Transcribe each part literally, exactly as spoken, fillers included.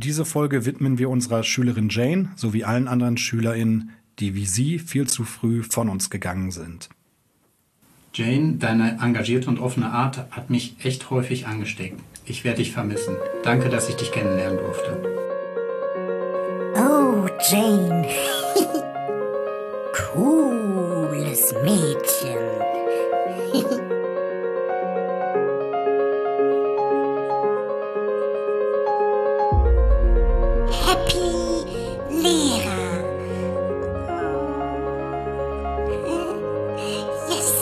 Diese Folge widmen wir unserer Schülerin Jane sowie allen anderen SchülerInnen, die wie sie viel zu früh von uns gegangen sind. Jane, deine engagierte und offene Art hat mich echt häufig angesteckt. Ich werde dich vermissen. Danke, dass ich dich kennenlernen durfte. Oh, Jane. Cooles Mädchen. Happy Lehrer. Yes.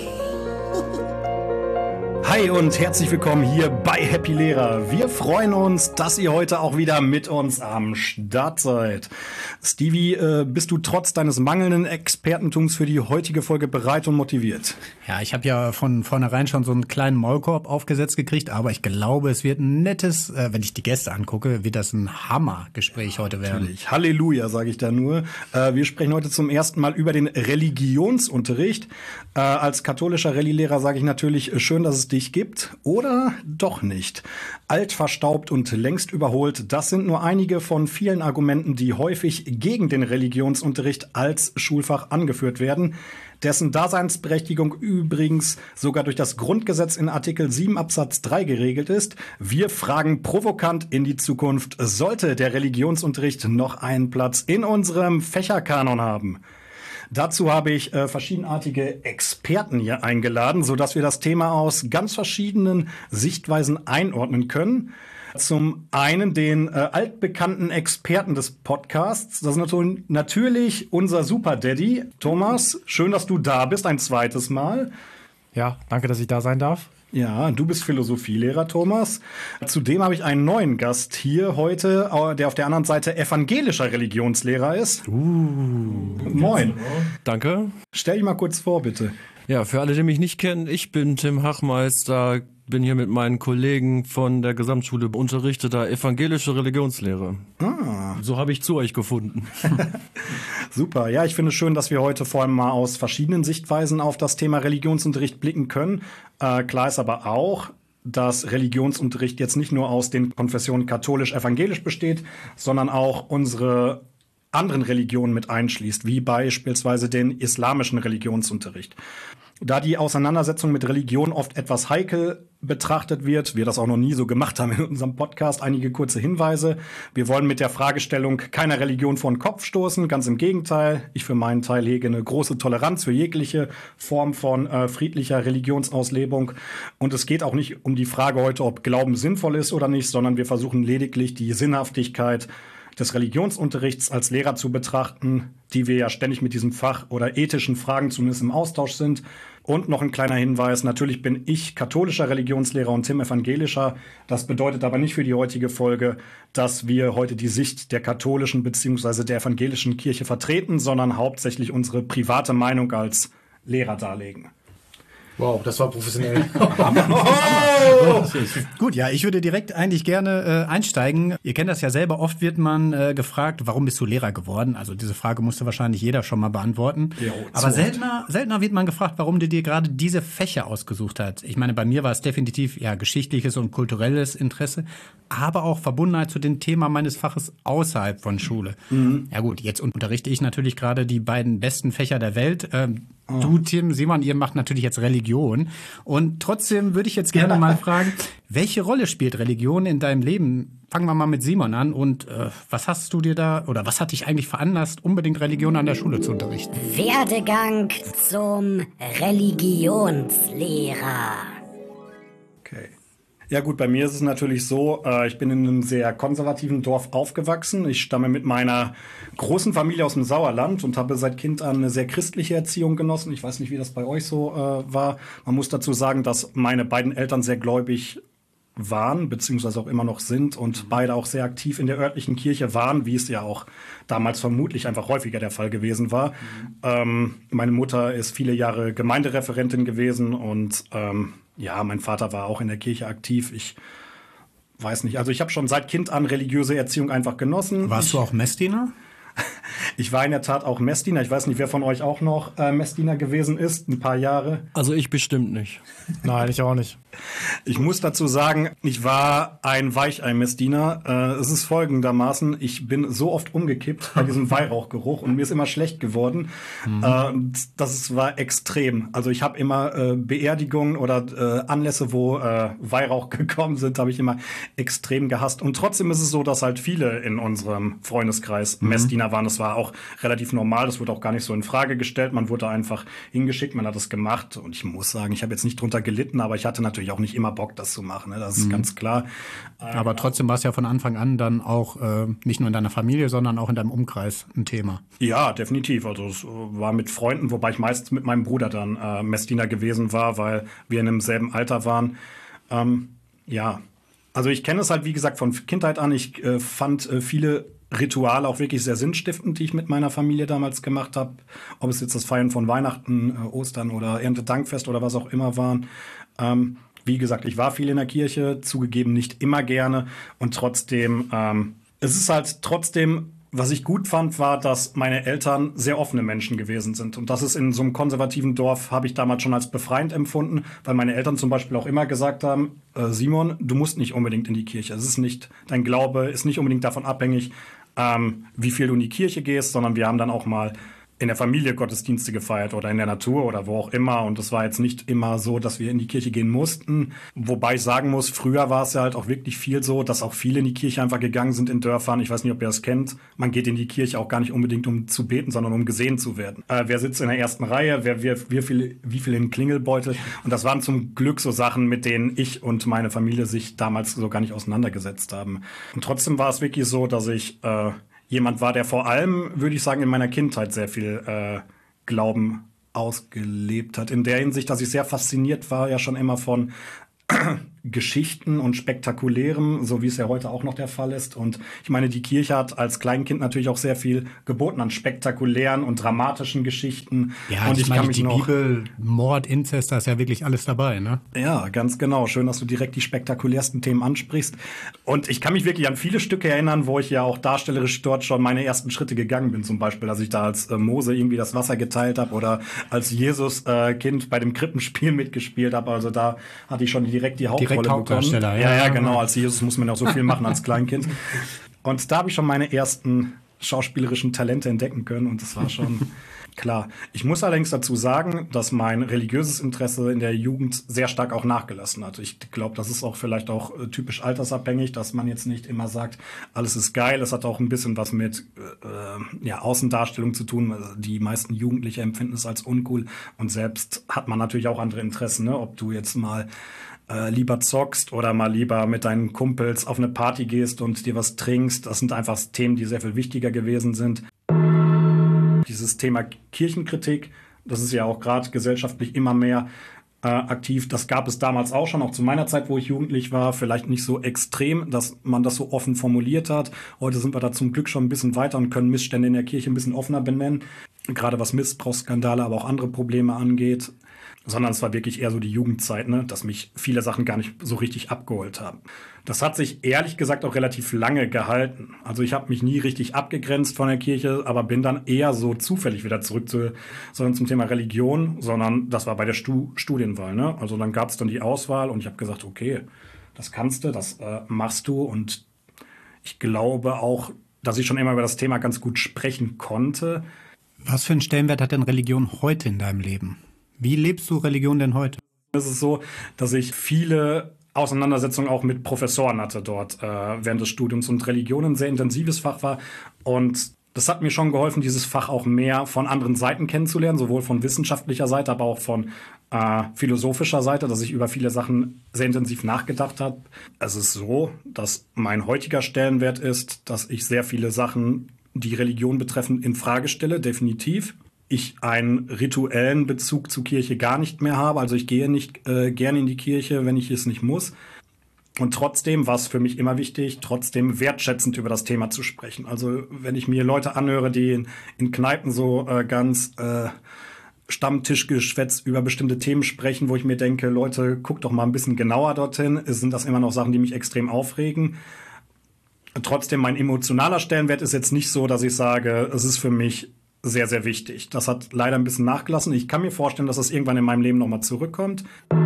Hi und herzlich willkommen hier bei Happy Lehrer. Wir freuen uns, dass ihr heute auch wieder mit uns am Start seid. Stevie, äh, bist du trotz deines mangelnden Expertentums für die heutige Folge bereit und motiviert? Ja, ich habe ja von vornherein schon so einen kleinen Maulkorb aufgesetzt gekriegt, aber ich glaube, es wird ein nettes, äh, wenn ich die Gäste angucke, wird das ein Hammergespräch heute werden. Natürlich. Halleluja, sage ich da nur. Äh, wir sprechen heute zum ersten Mal über den Religionsunterricht. Äh, als katholischer Rallye-Lehrer sage ich natürlich, äh, schön, dass es dich gibt. Oder doch nicht. Alt, verstaubt und längst überholt, das sind nur einige von vielen Argumenten, die häufig gegen den Religionsunterricht als Schulfach angeführt werden, dessen Daseinsberechtigung übrigens sogar durch das Grundgesetz in Artikel sieben Absatz drei geregelt ist. Wir fragen provokant in die Zukunft, sollte der Religionsunterricht noch einen Platz in unserem Fächerkanon haben? Dazu habe ich äh, verschiedenartige Experten hier eingeladen, sodass wir das Thema aus ganz verschiedenen Sichtweisen einordnen können. Zum einen den äh, altbekannten Experten des Podcasts. Das ist natürlich unser Super Daddy. Thomas, schön, dass du da bist, ein zweites Mal. Ja, danke, dass ich da sein darf. Ja, du bist Philosophielehrer, Thomas. Zudem habe ich einen neuen Gast hier heute, der auf der anderen Seite evangelischer Religionslehrer ist. Uh, Moin. Danke. Stell dich mal kurz vor, bitte. Ja, für alle, die mich nicht kennen, ich bin Tim Hachmeister, bin hier mit meinen Kollegen von der Gesamtschule unterrichteter evangelische Religionslehre. Ah. So habe ich zu euch gefunden. Super. Ja, ich finde es schön, dass wir heute vor allem mal aus verschiedenen Sichtweisen auf das Thema Religionsunterricht blicken können. Äh, klar ist aber auch, dass Religionsunterricht jetzt nicht nur aus den Konfessionen katholisch-evangelisch besteht, sondern auch unsere anderen Religionen mit einschließt, wie beispielsweise den islamischen Religionsunterricht. Da die Auseinandersetzung mit Religion oft etwas heikel betrachtet wird, wir das auch noch nie so gemacht haben in unserem Podcast, einige kurze Hinweise. Wir wollen mit der Fragestellung keiner Religion vor den Kopf stoßen, ganz im Gegenteil. Ich für meinen Teil hege eine große Toleranz für jegliche Form von äh, friedlicher Religionsauslebung. Und es geht auch nicht um die Frage heute, ob Glauben sinnvoll ist oder nicht, sondern wir versuchen lediglich die Sinnhaftigkeit des Religionsunterrichts als Lehrer zu betrachten, die wir ja ständig mit diesem Fach oder ethischen Fragen zumindest im Austausch sind. Und noch ein kleiner Hinweis, natürlich bin ich katholischer Religionslehrer und Tim evangelischer. Das bedeutet aber nicht für die heutige Folge, dass wir heute die Sicht der katholischen bzw. der evangelischen Kirche vertreten, sondern hauptsächlich unsere private Meinung als Lehrer darlegen. Wow, das war professionell. oh! Gut, ja, ich würde direkt eigentlich gerne äh, einsteigen. Ihr kennt das ja selber, oft wird man äh, gefragt, warum bist du Lehrer geworden? Also diese Frage musste wahrscheinlich jeder schon mal beantworten. Jo, aber seltener, seltener wird man gefragt, warum du dir gerade diese Fächer ausgesucht hast. Ich meine, bei mir war es definitiv ja geschichtliches und kulturelles Interesse, aber auch Verbundenheit zu dem Thema meines Faches außerhalb von Schule. Mhm. Ja gut, jetzt unterrichte ich natürlich gerade die beiden besten Fächer der Welt. Ähm, oh. Du, Tim, Simon, ihr macht natürlich jetzt Religion. Und trotzdem würde ich jetzt gerne mal fragen, welche Rolle spielt Religion in deinem Leben? Fangen wir mal mit Simon an. Und äh, was hast du dir da, oder was hat dich eigentlich veranlasst, unbedingt Religion an der Schule zu unterrichten? Werdegang zum Religionslehrer. Okay. Ja gut, bei mir ist es natürlich so, äh, ich bin in einem sehr konservativen Dorf aufgewachsen. Ich stamme mit meiner großen Familie aus dem Sauerland und habe seit Kind an eine sehr christliche Erziehung genossen. Ich weiß nicht, wie das bei euch so äh, war. Man muss dazu sagen, dass meine beiden Eltern sehr gläubig waren, beziehungsweise auch immer noch sind und beide auch sehr aktiv in der örtlichen Kirche waren, wie es ja auch damals vermutlich einfach häufiger der Fall gewesen war. Mhm. Ähm, meine Mutter ist viele Jahre Gemeindereferentin gewesen und ähm, ja, mein Vater war auch in der Kirche aktiv. Ich weiß nicht, also ich habe schon seit Kind an religiöse Erziehung einfach genossen. Warst ich, du auch Messdiener? Ich war in der Tat auch Messdiener. Ich weiß nicht, wer von euch auch noch äh, Messdiener gewesen ist, ein paar Jahre. Also ich bestimmt nicht. Nein, ich auch nicht. Ich muss dazu sagen, ich war ein Weichei-Messdiener. Äh, es ist folgendermaßen, ich bin so oft umgekippt bei diesem Weihrauchgeruch und mir ist immer schlecht geworden. Mhm. Äh, das war extrem. Also ich habe immer äh, Beerdigungen oder äh, Anlässe, wo äh, Weihrauch gekommen sind, habe ich immer extrem gehasst. Und trotzdem ist es so, dass halt viele in unserem Freundeskreis mhm. Messdiener waren. Das war auch relativ normal. Das wurde auch gar nicht so in Frage gestellt. Man wurde einfach hingeschickt, man hat es gemacht. Und ich muss sagen, ich habe jetzt nicht drunter gelitten, aber ich hatte natürlich auch nicht immer Bock, das zu machen. Ne? Das ist mhm. ganz klar. Aber trotzdem war es ja von Anfang an dann auch äh, nicht nur in deiner Familie, sondern auch in deinem Umkreis ein Thema. Ja, definitiv. Also es war mit Freunden, wobei ich meistens mit meinem Bruder dann äh, Messdiener gewesen war, weil wir in demselben Alter waren. Ähm, ja, also ich kenne es halt, wie gesagt, von Kindheit an. Ich äh, fand äh, viele Rituale auch wirklich sehr sinnstiftend, die ich mit meiner Familie damals gemacht habe. Ob es jetzt das Feiern von Weihnachten, äh, Ostern oder Erntedankfest oder was auch immer waren. Ähm, wie gesagt, ich war viel in der Kirche, zugegeben nicht immer gerne. Und trotzdem, ähm, es ist halt trotzdem, was ich gut fand, war, dass meine Eltern sehr offene Menschen gewesen sind. Und das ist in so einem konservativen Dorf, habe ich damals schon als befreiend empfunden, weil meine Eltern zum Beispiel auch immer gesagt haben, äh, Simon, du musst nicht unbedingt in die Kirche. Es ist nicht, dein Glaube ist nicht unbedingt davon abhängig, ähm, wie viel du in die Kirche gehst, sondern wir haben dann auch mal in der Familie Gottesdienste gefeiert oder in der Natur oder wo auch immer. Und es war jetzt nicht immer so, dass wir in die Kirche gehen mussten. Wobei ich sagen muss, früher war es ja halt auch wirklich viel so, dass auch viele in die Kirche einfach gegangen sind in Dörfern. Ich weiß nicht, ob ihr das kennt. Man geht in die Kirche auch gar nicht unbedingt, um zu beten, sondern um gesehen zu werden. Äh, wer sitzt in der ersten Reihe? Wer, wer, wie viel, wie viel in den Klingelbeutel? Und das waren zum Glück so Sachen, mit denen ich und meine Familie sich damals so gar nicht auseinandergesetzt haben. Und trotzdem war es wirklich so, dass ich äh, jemand war, der vor allem, würde ich sagen, in meiner Kindheit sehr viel äh, Glauben ausgelebt hat. In der Hinsicht, dass ich sehr fasziniert war, ja schon immer von Geschichten und Spektakulärem, so wie es ja heute auch noch der Fall ist. Und ich meine, die Kirche hat als Kleinkind natürlich auch sehr viel geboten an spektakulären und dramatischen Geschichten. Ja, und ich, ich meine, kann mich die noch Bibel, Mord, Inzest, da ist ja wirklich alles dabei, ne? Ja, ganz genau. Schön, dass du direkt die spektakulärsten Themen ansprichst. Und ich kann mich wirklich an viele Stücke erinnern, wo ich ja auch darstellerisch dort schon meine ersten Schritte gegangen bin. Zum Beispiel, als ich da als äh, Mose irgendwie das Wasser geteilt habe oder als Jesus-Kind äh, bei dem Krippenspiel mitgespielt habe. Also da hatte ich schon direkt die Hauptrolle direkt Hauptdarsteller, bekommen. Ja, ja, genau. Als Jesus muss man auch so viel machen als Kleinkind. Und da habe ich schon meine ersten schauspielerischen Talente entdecken können. Und das war schon klar. Ich muss allerdings dazu sagen, dass mein religiöses Interesse in der Jugend sehr stark auch nachgelassen hat. Ich glaube, das ist auch vielleicht auch äh, typisch altersabhängig, dass man jetzt nicht immer sagt, alles ist geil. Es hat auch ein bisschen was mit äh, ja, Außendarstellung zu tun. Die meisten Jugendliche empfinden es als uncool. Und selbst hat man natürlich auch andere Interessen, ne? Ob du jetzt mal äh, lieber zockst oder mal lieber mit deinen Kumpels auf eine Party gehst und dir was trinkst. Das sind einfach Themen, die sehr viel wichtiger gewesen sind. Dieses Thema Kirchenkritik, das ist ja auch gerade gesellschaftlich immer mehr äh, aktiv. Das gab es damals auch schon, auch zu meiner Zeit, wo ich jugendlich war. Vielleicht nicht so extrem, dass man das so offen formuliert hat. Heute sind wir da zum Glück schon ein bisschen weiter und können Missstände in der Kirche ein bisschen offener benennen. Gerade was Missbrauchsskandale, aber auch andere Probleme angeht. Sondern es war wirklich eher so die Jugendzeit, ne, dass mich viele Sachen gar nicht so richtig abgeholt haben. Das hat sich ehrlich gesagt auch relativ lange gehalten. Also ich habe mich nie richtig abgegrenzt von der Kirche, aber bin dann eher so zufällig wieder zurück zu, sondern zum Thema Religion, sondern das war bei der Stu- Studienwahl. Ne? Also dann gab es dann die Auswahl und ich habe gesagt, okay, das kannst du, das äh, machst du. Und ich glaube auch, dass ich schon immer über das Thema ganz gut sprechen konnte. Was für einen Stellenwert hat denn Religion heute in deinem Leben? Wie lebst du Religion denn heute? Es ist so, dass ich viele Auseinandersetzungen auch mit Professoren hatte dort äh, während des Studiums und Religion ein sehr intensives Fach war. Und das hat mir schon geholfen, dieses Fach auch mehr von anderen Seiten kennenzulernen, sowohl von wissenschaftlicher Seite, aber auch von äh, philosophischer Seite, dass ich über viele Sachen sehr intensiv nachgedacht habe. Es ist so, dass mein heutiger Stellenwert ist, dass ich sehr viele Sachen, die Religion betreffen, in Frage stelle, definitiv. Ich einen rituellen Bezug zur Kirche gar nicht mehr habe. Also ich gehe nicht äh, gerne in die Kirche, wenn ich es nicht muss. Und trotzdem war es für mich immer wichtig, trotzdem wertschätzend über das Thema zu sprechen. Also wenn ich mir Leute anhöre, die in, in Kneipen so äh, ganz äh, Stammtischgeschwätz über bestimmte Themen sprechen, wo ich mir denke, Leute, guckt doch mal ein bisschen genauer dorthin, sind das immer noch Sachen, die mich extrem aufregen. Trotzdem, mein emotionaler Stellenwert ist jetzt nicht so, dass ich sage, es ist für mich sehr, sehr wichtig. Das hat leider ein bisschen nachgelassen. Ich kann mir vorstellen, dass das irgendwann in meinem Leben nochmal zurückkommt.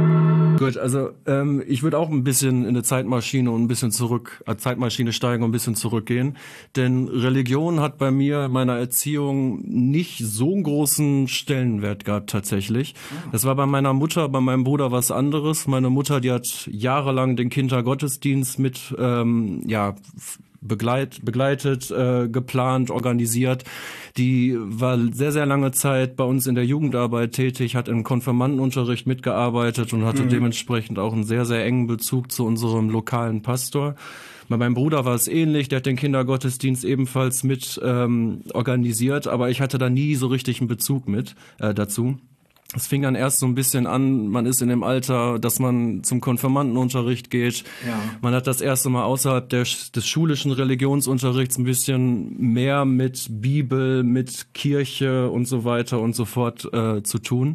Gut, also ähm, ich würde auch ein bisschen in eine Zeitmaschine und ein bisschen zurück, äh, Zeitmaschine steigen und ein bisschen zurückgehen. Denn Religion hat bei mir in meiner Erziehung nicht so einen großen Stellenwert gehabt tatsächlich. Das war bei meiner Mutter, bei meinem Bruder was anderes. Meine Mutter, die hat jahrelang den Kindergottesdienst mit, ähm, ja, begleit, begleitet, äh, geplant, organisiert. Die war sehr, sehr lange Zeit bei uns in der Jugendarbeit tätig, hat im Konfirmandenunterricht mitgearbeitet und hatte mhm. dementsprechend auch einen sehr, sehr engen Bezug zu unserem lokalen Pastor. Bei meinem Bruder war es ähnlich, der hat den Kindergottesdienst ebenfalls mit ähm, organisiert, aber ich hatte da nie so richtig einen Bezug mit äh, dazu. Es fing dann erst so ein bisschen an, man ist in dem Alter, dass man zum Konfirmandenunterricht geht. Ja. Man hat das erste Mal außerhalb der, des schulischen Religionsunterrichts ein bisschen mehr mit Bibel, mit Kirche und so weiter und so fort äh, zu tun.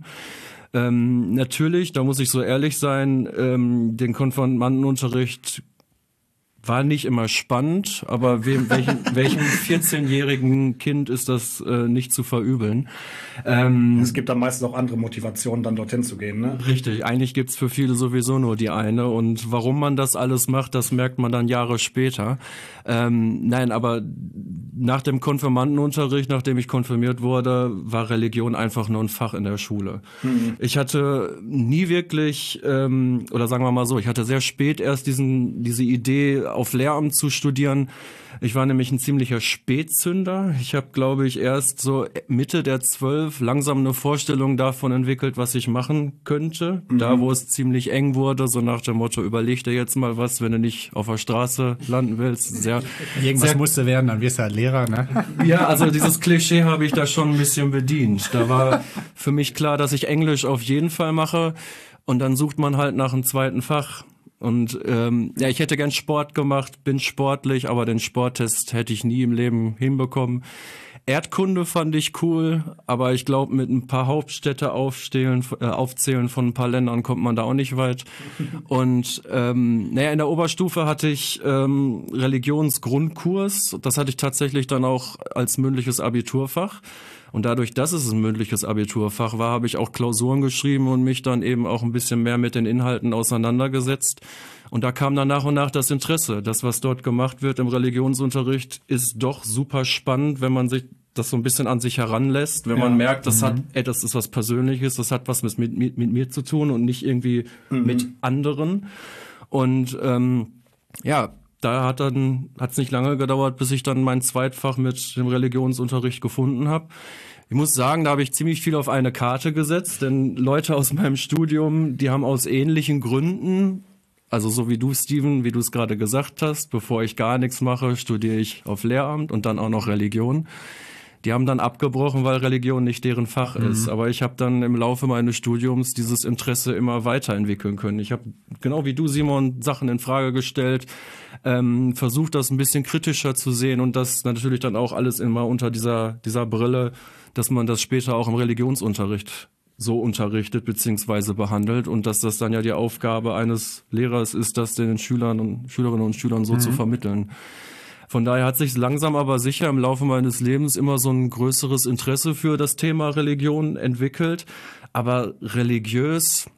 Ähm, natürlich, da muss ich so ehrlich sein, ähm, den Konfirmandenunterricht war nicht immer spannend, aber wem, welchen, welchem vierzehnjährigen Kind ist das äh, nicht zu verübeln? Ähm, es gibt dann meistens auch andere Motivationen, dann dorthin zu gehen, ne? Richtig, eigentlich gibt's für viele sowieso nur die eine und warum man das alles macht, das merkt man dann Jahre später. Ähm, nein, aber nach dem Konfirmandenunterricht, nachdem ich konfirmiert wurde, war Religion einfach nur ein Fach in der Schule. Mhm. Ich hatte nie wirklich, ähm, oder sagen wir mal so, ich hatte sehr spät erst diesen diese Idee, auf Lehramt zu studieren. Ich war nämlich ein ziemlicher Spätzünder. Ich habe, glaube ich, erst so Mitte der zwölf langsam eine Vorstellung davon entwickelt, was ich machen könnte. Mhm. Da, wo es ziemlich eng wurde, so nach dem Motto, überleg dir jetzt mal was, wenn du nicht auf der Straße landen willst. Sehr, Irgendwas sehr, musste werden, dann wirst du halt Lehrer, ne? Ja, also dieses Klischee habe ich da schon ein bisschen bedient. Da war für mich klar, dass ich Englisch auf jeden Fall mache. Und dann sucht man halt nach einem zweiten Fach. Und ähm, ja, ich hätte gern Sport gemacht, bin sportlich, aber den Sporttest hätte ich nie im Leben hinbekommen. Erdkunde fand ich cool, aber ich glaube, mit ein paar Hauptstädte aufstehlen, äh, aufzählen von ein paar Ländern kommt man da auch nicht weit. Und ähm, naja, in der Oberstufe hatte ich ähm, Religionsgrundkurs. Das hatte ich tatsächlich dann auch als mündliches Abiturfach. Und dadurch, dass es ein mündliches Abiturfach war, habe ich auch Klausuren geschrieben und mich dann eben auch ein bisschen mehr mit den Inhalten auseinandergesetzt. Und da kam dann nach und nach das Interesse. Das, was dort gemacht wird im Religionsunterricht, ist doch super spannend, wenn man sich das so ein bisschen an sich heranlässt, wenn ja. man merkt, das mhm. hat, ey, das ist was Persönliches, das hat was mit, mit, mit mir zu tun und nicht irgendwie mhm. mit anderen. Und ähm, ja, da hat dann hat's nicht lange gedauert, bis ich dann mein Zweitfach mit dem Religionsunterricht gefunden habe. Ich muss sagen, da habe ich ziemlich viel auf eine Karte gesetzt, denn Leute aus meinem Studium, die haben aus ähnlichen Gründen, also so wie du, Steven, wie du es gerade gesagt hast, bevor ich gar nichts mache, studiere ich auf Lehramt und dann auch noch Religion. Die haben dann abgebrochen, weil Religion nicht deren Fach mhm. ist. Aber ich habe dann im Laufe meines Studiums dieses Interesse immer weiterentwickeln können. Ich habe, genau wie du, Simon, Sachen in Frage gestellt, ähm, versucht, das ein bisschen kritischer zu sehen und das natürlich dann auch alles immer unter dieser, dieser Brille, dass man das später auch im Religionsunterricht so unterrichtet bzw. behandelt und dass das dann ja die Aufgabe eines Lehrers ist, das den Schülern und Schülerinnen und Schülern so mhm. zu vermitteln. Von daher hat sich langsam aber sicher im Laufe meines Lebens immer so ein größeres Interesse für das Thema Religion entwickelt. Aber religiös,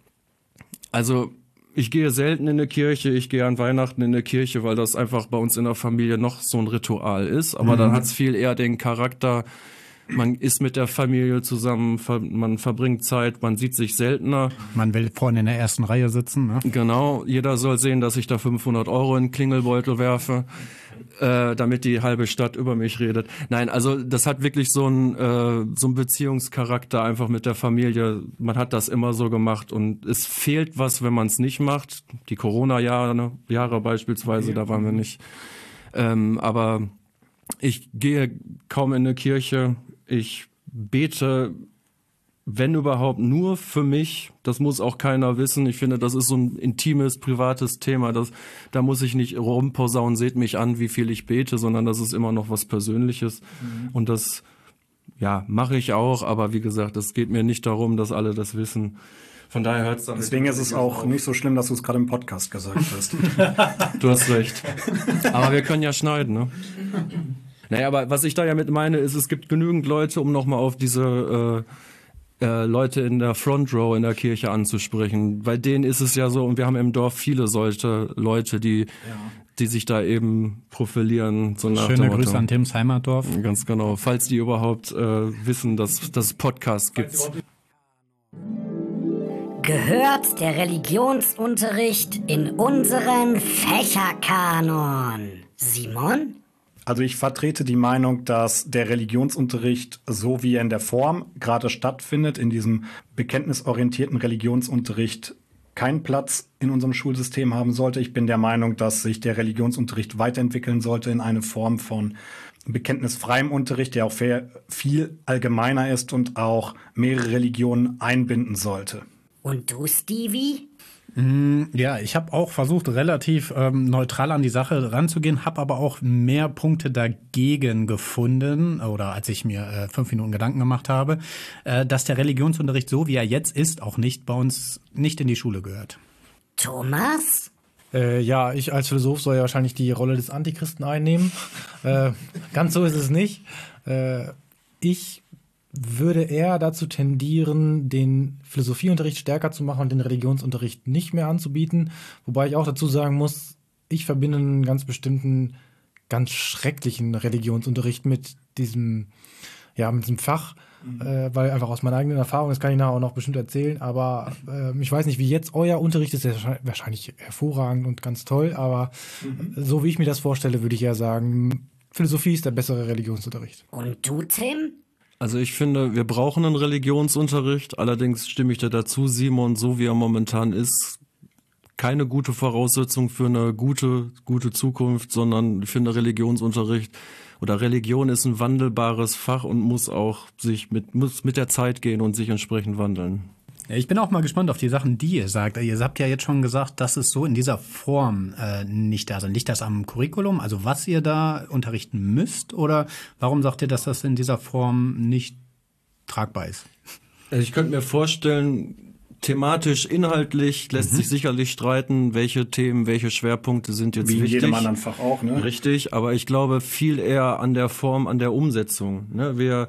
also ich gehe selten in eine Kirche, ich gehe an Weihnachten in eine Kirche, weil das einfach bei uns in der Familie noch so ein Ritual ist. Aber mhm. dann hat es viel eher den Charakter, man ist mit der Familie zusammen, man verbringt Zeit, man sieht sich seltener. Man will vorne in der ersten Reihe sitzen, ne? Genau, jeder soll sehen, dass ich da fünfhundert Euro in den Klingelbeutel werfe, äh, damit die halbe Stadt über mich redet. Nein, also das hat wirklich so einen äh, so einen Beziehungscharakter einfach mit der Familie. Man hat das immer so gemacht und es fehlt was, wenn man es nicht macht. Die Corona-Jahre Jahre beispielsweise, da waren wir nicht. Ähm, aber ich gehe kaum in eine Kirche. Ich bete, wenn überhaupt, nur für mich. Das muss auch keiner wissen. Ich finde, das ist so ein intimes, privates Thema. Das, da muss ich nicht rumposaunen, seht mich an, wie viel ich bete, sondern das ist immer noch was Persönliches. Mhm. Und das, ja, mache ich auch. Aber wie gesagt, es geht mir nicht darum, dass alle das wissen. Von daher hört es dann. Deswegen ist es auch nicht so schlimm, dass du es gerade im Podcast gesagt hast. Du hast recht. Aber wir können ja schneiden, ne? Naja, aber was ich da ja mit meine, ist, es gibt genügend Leute, um nochmal auf diese äh, äh, Leute in der Front Row in der Kirche anzusprechen. Bei denen ist es ja so, und wir haben im Dorf viele solche Leute, die, ja. die sich da eben profilieren. So nach Schöne dem Grüße Motto. an Tims Heimatdorf. Ganz genau, falls die überhaupt äh, wissen, dass, dass es Podcasts gibt. Gehört der Religionsunterricht in unseren Fächerkanon? Simon? Also ich vertrete die Meinung, dass der Religionsunterricht, so wie er in der Form gerade stattfindet, in diesem bekenntnisorientierten Religionsunterricht, keinen Platz in unserem Schulsystem haben sollte. Ich bin der Meinung, dass sich der Religionsunterricht weiterentwickeln sollte in eine Form von bekenntnisfreiem Unterricht, der auch viel allgemeiner ist und auch mehrere Religionen einbinden sollte. Und du, Stevie? Ja, ich habe auch versucht, relativ ähm, neutral an die Sache ranzugehen, habe aber auch mehr Punkte dagegen gefunden, oder als ich mir äh, fünf Minuten Gedanken gemacht habe, äh, dass der Religionsunterricht, so wie er jetzt ist, auch nicht bei uns nicht in die Schule gehört. Thomas? Äh, ja, ich als Philosoph soll ja wahrscheinlich die Rolle des Antichristen einnehmen. äh, ganz so ist es nicht. Äh, ich würde eher dazu tendieren, den Philosophieunterricht stärker zu machen und den Religionsunterricht nicht mehr anzubieten. Wobei ich auch dazu sagen muss, ich verbinde einen ganz bestimmten, ganz schrecklichen Religionsunterricht mit diesem, ja, mit diesem Fach, mhm. äh, weil einfach aus meiner eigenen Erfahrung, das kann ich nachher auch noch bestimmt erzählen, aber äh, ich weiß nicht, wie jetzt euer Unterricht ist, der ist wahrscheinlich hervorragend und ganz toll, aber mhm. so wie ich mir das vorstelle, würde ich eher sagen, Philosophie ist der bessere Religionsunterricht. Und du, Tim? Also ich finde, wir brauchen einen Religionsunterricht. Allerdings stimme ich dir dazu, Simon, so wie er momentan ist, keine gute Voraussetzung für eine gute, gute Zukunft, sondern ich finde Religionsunterricht oder Religion ist ein wandelbares Fach und muss auch sich mit, muss mit der Zeit gehen und sich entsprechend wandeln. Ich bin auch mal gespannt auf die Sachen, die ihr sagt. Ihr habt ja jetzt schon gesagt, dass es so in dieser Form äh, nicht da ist. Liegt das am Curriculum, also was ihr da unterrichten müsst? Oder warum sagt ihr, dass das in dieser Form nicht tragbar ist? Also ich könnte mir vorstellen, thematisch, inhaltlich lässt mhm. sich sicherlich streiten, welche Themen, welche Schwerpunkte sind jetzt Wie in wichtig. jedem anderen Fach auch, ne? Richtig, aber ich glaube viel eher an der Form, an der Umsetzung. Ne? Wir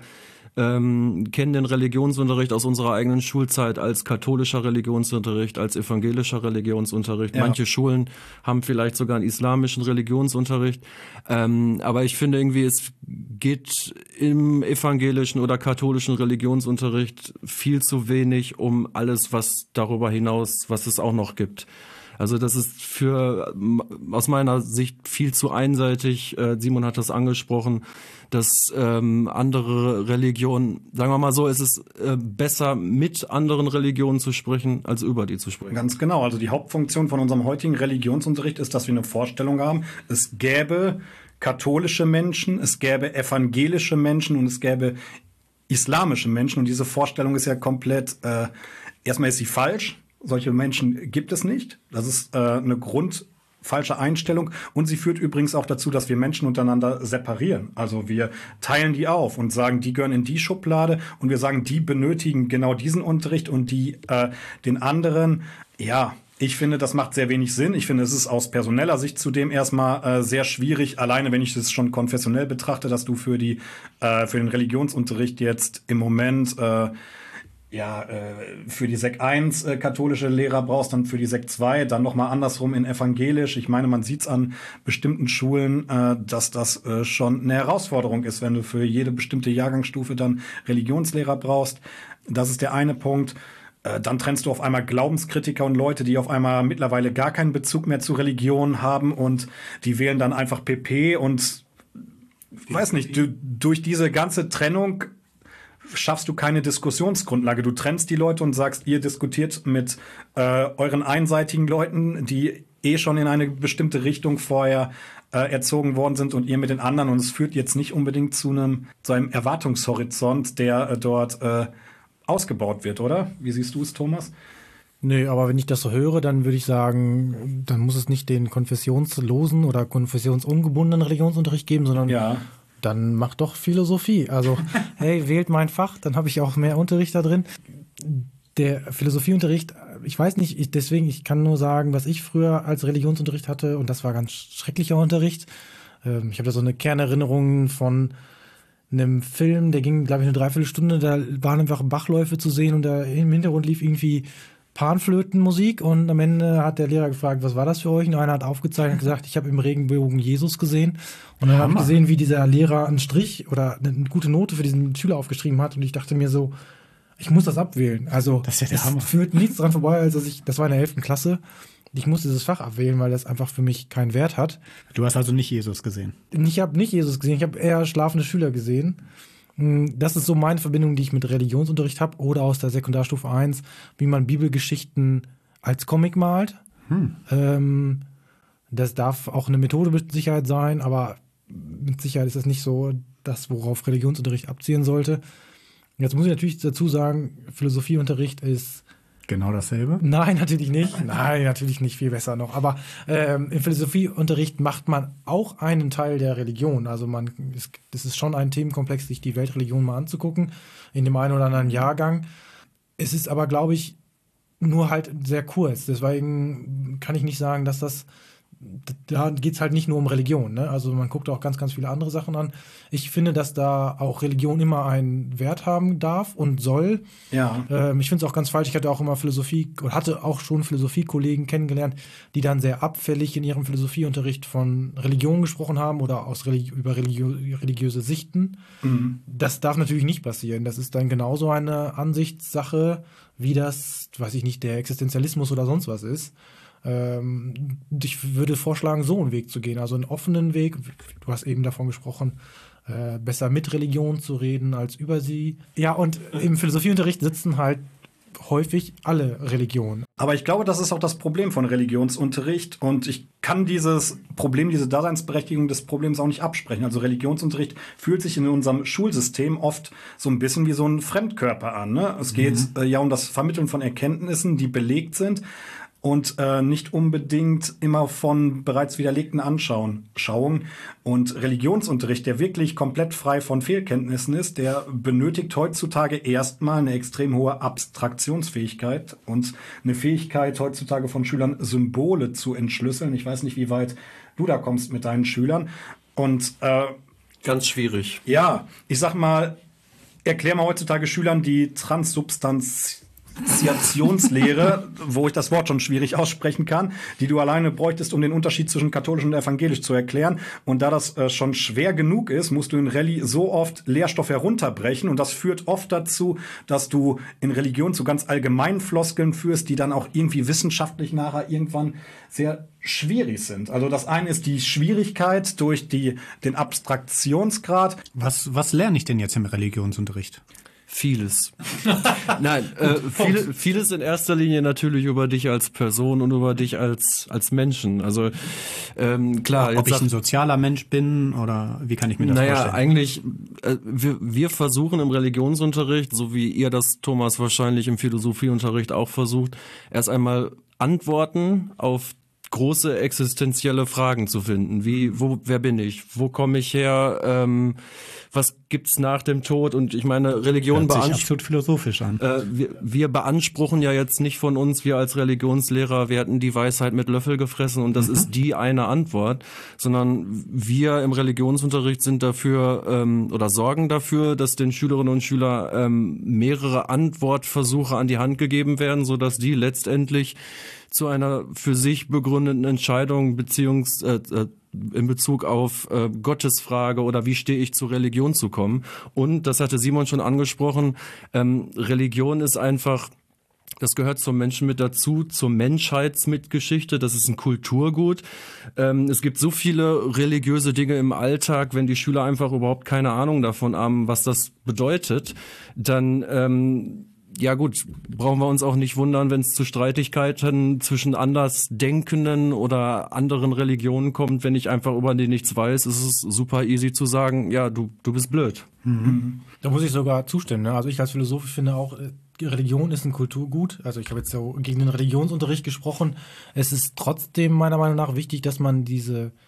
Ähm, kennen den Religionsunterricht aus unserer eigenen Schulzeit als katholischer Religionsunterricht, als evangelischer Religionsunterricht. Ja. Manche Schulen haben vielleicht sogar einen islamischen Religionsunterricht. Ähm, aber ich finde irgendwie, es geht im evangelischen oder katholischen Religionsunterricht viel zu wenig um alles, was darüber hinaus, was es auch noch gibt. Also das ist für aus meiner Sicht viel zu einseitig. Äh, Simon hat das angesprochen, dass ähm, andere Religionen, sagen wir mal so, es ist äh, besser mit anderen Religionen zu sprechen, als über die zu sprechen. Ganz genau. Also die Hauptfunktion von unserem heutigen Religionsunterricht ist, dass wir eine Vorstellung haben, es gäbe katholische Menschen, es gäbe evangelische Menschen und es gäbe islamische Menschen. Und diese Vorstellung ist ja komplett, äh, erstmal ist sie falsch. Solche Menschen gibt es nicht. Das ist äh, eine grundfalsche Einstellung. Und sie führt übrigens auch dazu, dass wir Menschen untereinander separieren. Also wir teilen die auf und sagen, die gehören in die Schublade. Und wir sagen, die benötigen genau diesen Unterricht und die äh, den anderen. Ja, ich finde, das macht sehr wenig Sinn. Ich finde, es ist aus personeller Sicht zudem erstmal äh, sehr schwierig. Alleine, wenn ich das schon konfessionell betrachte, dass du für die äh, für den Religionsunterricht jetzt im Moment äh, ja, äh, für die Sek eins äh, katholische Lehrer brauchst, dann für die Sek zwei, dann nochmal andersrum in evangelisch. Ich meine, man sieht's an bestimmten Schulen, äh, dass das äh, schon eine Herausforderung ist, wenn du für jede bestimmte Jahrgangsstufe dann Religionslehrer brauchst. Das ist der eine Punkt. Äh, dann trennst du auf einmal Glaubenskritiker und Leute, die auf einmal mittlerweile gar keinen Bezug mehr zu Religion haben und die wählen dann einfach P P und weiß nicht, du, durch diese ganze Trennung schaffst du keine Diskussionsgrundlage. Du trennst die Leute und sagst, ihr diskutiert mit äh, euren einseitigen Leuten, die eh schon in eine bestimmte Richtung vorher äh, erzogen worden sind und ihr mit den anderen. Und es führt jetzt nicht unbedingt zu einem, zu einem Erwartungshorizont, der äh, dort äh, ausgebaut wird, oder? Wie siehst du es, Thomas? Nee, aber wenn ich das so höre, dann würde ich sagen, dann muss es nicht den konfessionslosen oder konfessionsungebundenen Religionsunterricht geben, sondern ja. Dann mach doch Philosophie. Also, hey, wählt mein Fach, dann habe ich auch mehr Unterricht da drin. der Philosophieunterricht, ich weiß nicht, ich, deswegen, ich kann nur sagen, was ich früher als Religionsunterricht hatte, und das war ganz schrecklicher Unterricht. Ähm, ich habe da so eine Kernerinnerung von einem Film, der ging, glaube ich, eine Dreiviertelstunde, da waren einfach Bachläufe zu sehen und da im Hintergrund lief irgendwie Panflötenmusik und am Ende hat der Lehrer gefragt, was war das für euch? Und einer hat aufgezeigt und gesagt, ich habe im Regenbogen Jesus gesehen. Und dann habe ich gesehen, wie dieser Lehrer einen Strich oder eine gute Note für diesen Schüler aufgeschrieben hat und ich dachte mir so, ich muss das abwählen. Also das ist ja der es Hammer. führt nichts dran vorbei, als dass ich, das war in der elften Klasse, ich muss dieses Fach abwählen, weil das einfach für mich keinen Wert hat. Du hast also nicht Jesus gesehen? Ich habe nicht Jesus gesehen, ich habe eher schlafende Schüler gesehen. Das ist so meine Verbindung, die ich mit Religionsunterricht habe oder aus der Sekundarstufe eins, wie man Bibelgeschichten als Comic malt. Hm. Ähm, das darf auch eine Methode mit Sicherheit sein, aber mit Sicherheit ist das nicht so das, worauf Religionsunterricht abzielen sollte. Jetzt muss ich natürlich dazu sagen, Philosophieunterricht ist genau dasselbe? Nein, natürlich nicht. Nein, natürlich nicht, viel besser noch. Aber ähm, im Philosophieunterricht macht man auch einen Teil der Religion. Also man, es, das ist schon ein Themenkomplex, sich die Weltreligion mal anzugucken, in dem einen oder anderen Jahrgang. Es ist aber, glaube ich, nur halt sehr kurz. Deswegen kann ich nicht sagen, dass das, da geht es halt nicht nur um Religion. Ne? Also man guckt auch ganz, ganz viele andere Sachen an. Ich finde, dass da auch Religion immer einen Wert haben darf und soll. Ja. Ähm, ich finde es auch ganz falsch. Ich hatte auch immer Philosophie, oder hatte auch schon Philosophiekollegen kennengelernt, die dann sehr abfällig in ihrem Philosophieunterricht von Religion gesprochen haben oder aus Religi- über religio- religiöse Sichten. Mhm. Das darf natürlich nicht passieren. Das ist dann genauso eine Ansichtssache, wie das, weiß ich nicht, der Existenzialismus oder sonst was ist. Ähm, ich würde vorschlagen, so einen Weg zu gehen, also einen offenen Weg. Du hast eben davon gesprochen, äh, besser mit Religion zu reden als über sie. Ja, und im Philosophieunterricht sitzen halt häufig alle Religionen. Aber ich glaube, das ist auch das Problem von Religionsunterricht und ich kann dieses Problem, diese Daseinsberechtigung des Problems auch nicht absprechen. Also Religionsunterricht fühlt sich in unserem Schulsystem oft so ein bisschen wie so ein Fremdkörper an. Ne? Es geht mhm. äh, ja um das Vermitteln von Erkenntnissen, die belegt sind. Und äh, nicht unbedingt immer von bereits widerlegten Anschauungen. Und Religionsunterricht, der wirklich komplett frei von Fehlkenntnissen ist, der benötigt heutzutage erstmal eine extrem hohe Abstraktionsfähigkeit und eine Fähigkeit heutzutage von Schülern, Symbole zu entschlüsseln. Ich weiß nicht, wie weit du da kommst mit deinen Schülern. Und äh, ganz schwierig. Ja, ich sag mal, erklär mal heutzutage Schülern die Transsubstanz Assoziationslehre, wo ich das Wort schon schwierig aussprechen kann, die du alleine bräuchtest, um den Unterschied zwischen katholisch und evangelisch zu erklären. Und da das äh, schon schwer genug ist, musst du in Rallye so oft Lehrstoff herunterbrechen. Und das führt oft dazu, dass du in Religion zu ganz allgemeinen Floskeln führst, die dann auch irgendwie wissenschaftlich nachher irgendwann sehr schwierig sind. Also das eine ist die Schwierigkeit durch die, den Abstraktionsgrad. Was, was lerne ich denn jetzt im Religionsunterricht? Vieles. Nein, äh, viel, vieles in erster Linie natürlich über dich als Person und über dich als als Menschen. Also ähm, klar. Ob jetzt ich sag, ein sozialer Mensch bin oder wie kann ich mir das naja, vorstellen? Naja, eigentlich, äh, wir, wir versuchen im Religionsunterricht, so wie ihr das, Thomas, wahrscheinlich im Philosophieunterricht auch versucht, erst einmal Antworten auf große existenzielle Fragen zu finden. Wie, wo, wer bin ich? Wo komme ich her? Ähm, was gibt's nach dem Tod? Und ich meine, Religion beansprucht absolut philosophisch an. Äh, wir, wir beanspruchen ja jetzt nicht von uns, wir als Religionslehrer, wir hätten die Weisheit mit Löffel gefressen und das mhm. ist die eine Antwort, sondern wir im Religionsunterricht sind dafür ähm, oder sorgen dafür, dass den Schülerinnen und Schülern ähm, mehrere Antwortversuche an die Hand gegeben werden, sodass die letztendlich zu einer für sich begründeten Entscheidung beziehungs äh, in Bezug auf äh, Gottesfrage oder wie stehe ich zur Religion zu kommen. Und, das hatte Simon schon angesprochen, ähm, Religion ist einfach, das gehört zum Menschen mit dazu, zur Menschheitsmitgeschichte, das ist ein Kulturgut. Ähm, es gibt so viele religiöse Dinge im Alltag, wenn die Schüler einfach überhaupt keine Ahnung davon haben, was das bedeutet, dann ähm, ja gut, brauchen wir uns auch nicht wundern, wenn es zu Streitigkeiten zwischen Andersdenkenden oder anderen Religionen kommt. Wenn ich einfach über die nichts weiß, ist es super easy zu sagen, ja, du, du bist blöd. Mhm. Da muss ich sogar zustimmen. Ne? Also ich als Philosoph finde auch, Religion ist ein Kulturgut. Also ich habe jetzt so gegen den Religionsunterricht gesprochen. Es ist trotzdem meiner Meinung nach wichtig, dass man diese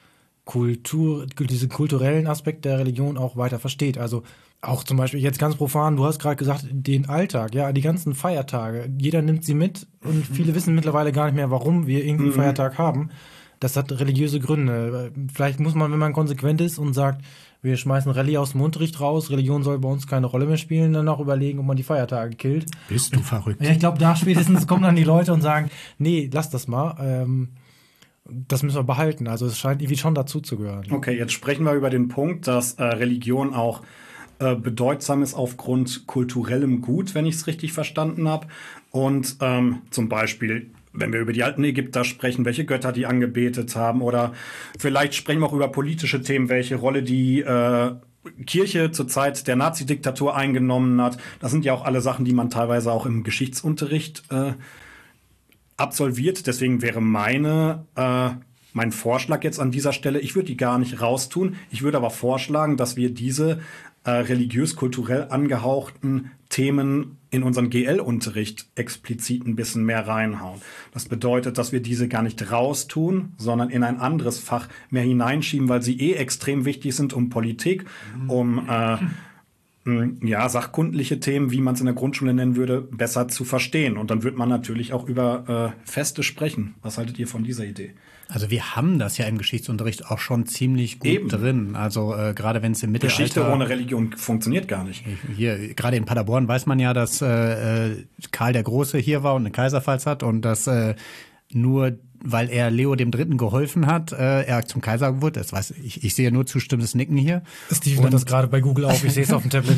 Kultur, diesen kulturellen Aspekt der Religion auch weiter versteht. Also auch zum Beispiel jetzt ganz profan, du hast gerade gesagt, den Alltag, ja, die ganzen Feiertage. Jeder nimmt sie mit und viele wissen mittlerweile gar nicht mehr, warum wir irgendeinen mhm. Feiertag haben. Das hat religiöse Gründe. Vielleicht muss man, wenn man konsequent ist und sagt, wir schmeißen Rallye aus dem Unterricht raus, Religion soll bei uns keine Rolle mehr spielen, dann auch überlegen, ob man die Feiertage killt. Bist du verrückt? Ja, ich glaube, da spätestens kommen dann die Leute und sagen, nee, lass das mal. Ähm, das müssen wir behalten. Also es scheint irgendwie schon dazu zu gehören. Okay, jetzt sprechen wir über den Punkt, dass äh, Religion auch äh, bedeutsam ist aufgrund kulturellem Gut, wenn ich es richtig verstanden habe. Und ähm, zum Beispiel, wenn wir über die alten Ägypter sprechen, welche Götter die angebetet haben, oder vielleicht sprechen wir auch über politische Themen, welche Rolle die äh, Kirche zur Zeit der Nazi-Diktatur eingenommen hat. Das sind ja auch alle Sachen, die man teilweise auch im Geschichtsunterricht äh, absolviert. Deswegen wäre meine, äh, mein Vorschlag jetzt an dieser Stelle, ich würde die gar nicht raustun. Ich würde aber vorschlagen, dass wir diese äh, religiös-kulturell angehauchten Themen in unseren G L-Unterricht explizit ein bisschen mehr reinhauen. Das bedeutet, dass wir diese gar nicht raustun, sondern in ein anderes Fach mehr hineinschieben, weil sie eh extrem wichtig sind, um Politik, um äh, ja, sachkundliche Themen, wie man es in der Grundschule nennen würde, besser zu verstehen. Und dann wird man natürlich auch über äh, Feste sprechen. Was haltet ihr von dieser Idee? Also wir haben das ja im Geschichtsunterricht auch schon ziemlich gut Eben. drin. Also äh, gerade wenn es im Mittelalter... Geschichte ohne Religion funktioniert gar nicht. Hier, gerade in Paderborn weiß man ja, dass äh, Karl der Große hier war und eine Kaiserpfalz hat und dass äh, nur weil er Leo dem Dritten geholfen hat, äh, er zum Kaiser wurde. Das weiß ich, ich sehe nur zustimmendes Nicken hier. Steven hat das gerade bei Google auf, ich sehe es auf dem Tablet.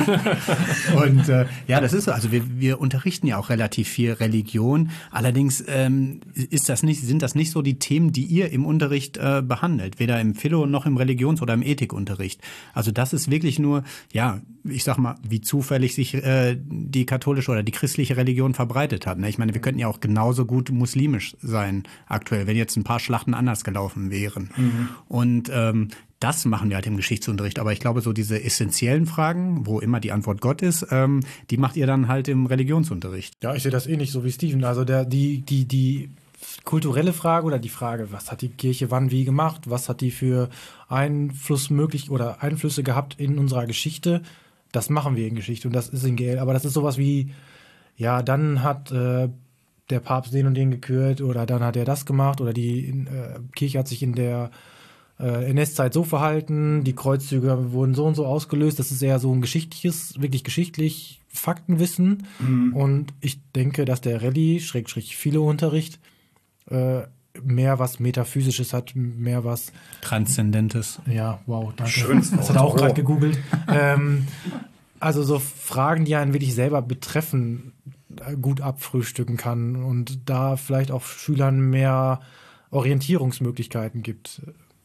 Und äh, ja, das ist so. Also wir, wir unterrichten ja auch relativ viel Religion. Allerdings ähm, ist das nicht, sind das nicht so die Themen, die ihr im Unterricht äh, behandelt, weder im Philo noch im Religions- oder im Ethikunterricht. Also das ist wirklich nur, ja, ich sag mal, wie zufällig sich äh, die katholische oder die christliche Religion verbreitet hat. Ne? Ich meine, wir könnten ja auch genauso gut muslimisch sein aktuell, wenn jetzt ein paar Schlachten anders gelaufen wären. Mhm. Und ähm, das machen wir halt im Geschichtsunterricht. Aber ich glaube, so diese essentiellen Fragen, wo immer die Antwort Gott ist, ähm, die macht ihr dann halt im Religionsunterricht. Ja, ich sehe das ähnlich so wie Steven. Also der, die, die, die kulturelle Frage oder die Frage, was hat die Kirche wann wie gemacht, was hat die für Einfluss möglich oder Einflüsse gehabt in unserer Geschichte, das machen wir in Geschichte und das ist in G L. Aber das ist sowas wie, ja, dann hat äh, der Papst den und den gekürt oder dann hat er das gemacht oder die äh, Kirche hat sich in der äh, N S-Zeit so verhalten, die Kreuzzüge wurden so und so ausgelöst. Das ist eher so ein geschichtliches, wirklich geschichtlich Faktenwissen. Mhm. Und ich denke, dass der Rallye, Schrägstrich Philo-Unterricht, äh, mehr was Metaphysisches hat, mehr was Transzendentes. Ja, wow, danke. Schönes Wort. Das hat er auch gerade gegoogelt. ähm, also so Fragen, die einen wirklich selber betreffen, gut abfrühstücken kann und da vielleicht auch Schülern mehr Orientierungsmöglichkeiten gibt.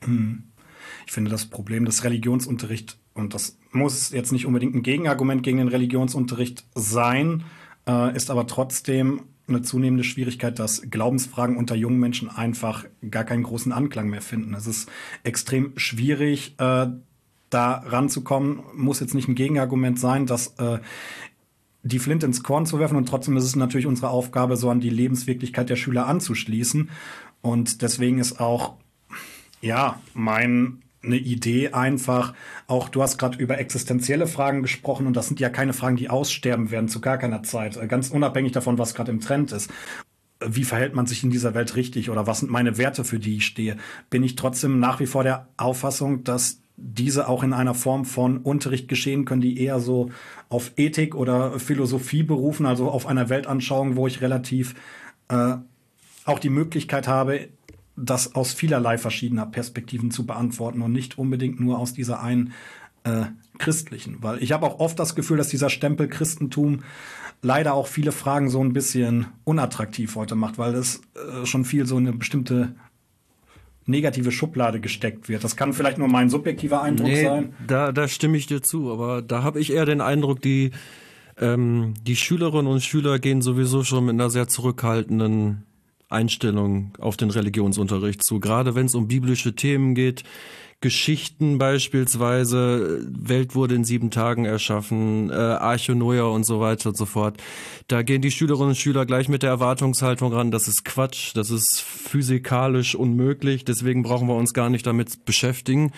Ich finde das Problem des Religionsunterrichts, und das muss jetzt nicht unbedingt ein Gegenargument gegen den Religionsunterricht sein, äh, ist aber trotzdem eine zunehmende Schwierigkeit, dass Glaubensfragen unter jungen Menschen einfach gar keinen großen Anklang mehr finden. Es ist extrem schwierig, äh, da ranzukommen. Muss jetzt nicht ein Gegenargument sein, dass äh, die Flinte ins Korn zu werfen, und trotzdem ist es natürlich unsere Aufgabe, so an die Lebenswirklichkeit der Schüler anzuschließen. Und deswegen ist auch, ja, meine Idee einfach, auch du hast gerade über existenzielle Fragen gesprochen, und das sind ja keine Fragen, die aussterben werden, zu gar keiner Zeit, ganz unabhängig davon, was gerade im Trend ist. Wie verhält man sich in dieser Welt richtig, oder was sind meine Werte, für die ich stehe? Bin ich trotzdem nach wie vor der Auffassung, dass diese auch in einer Form von Unterricht geschehen können, die eher so auf Ethik oder Philosophie berufen, also auf einer Weltanschauung, wo ich relativ äh, auch die Möglichkeit habe, das aus vielerlei verschiedener Perspektiven zu beantworten und nicht unbedingt nur aus dieser einen äh, christlichen. Weil ich habe auch oft das Gefühl, dass dieser Stempel Christentum leider auch viele Fragen so ein bisschen unattraktiv heute macht, weil es äh, schon viel so eine bestimmte negative Schublade gesteckt wird. Das kann vielleicht nur mein subjektiver Eindruck nee, sein. Da, da stimme ich dir zu, aber da habe ich eher den Eindruck, die, ähm, die Schülerinnen und Schüler gehen sowieso schon mit einer sehr zurückhaltenden Einstellung auf den Religionsunterricht zu, gerade wenn es um biblische Themen geht. Geschichten beispielsweise, Welt wurde in sieben Tagen erschaffen, äh, Arche Noah und so weiter und so fort. Da gehen die Schülerinnen und Schüler gleich mit der Erwartungshaltung ran, das ist Quatsch, das ist physikalisch unmöglich, deswegen brauchen wir uns gar nicht damit beschäftigen.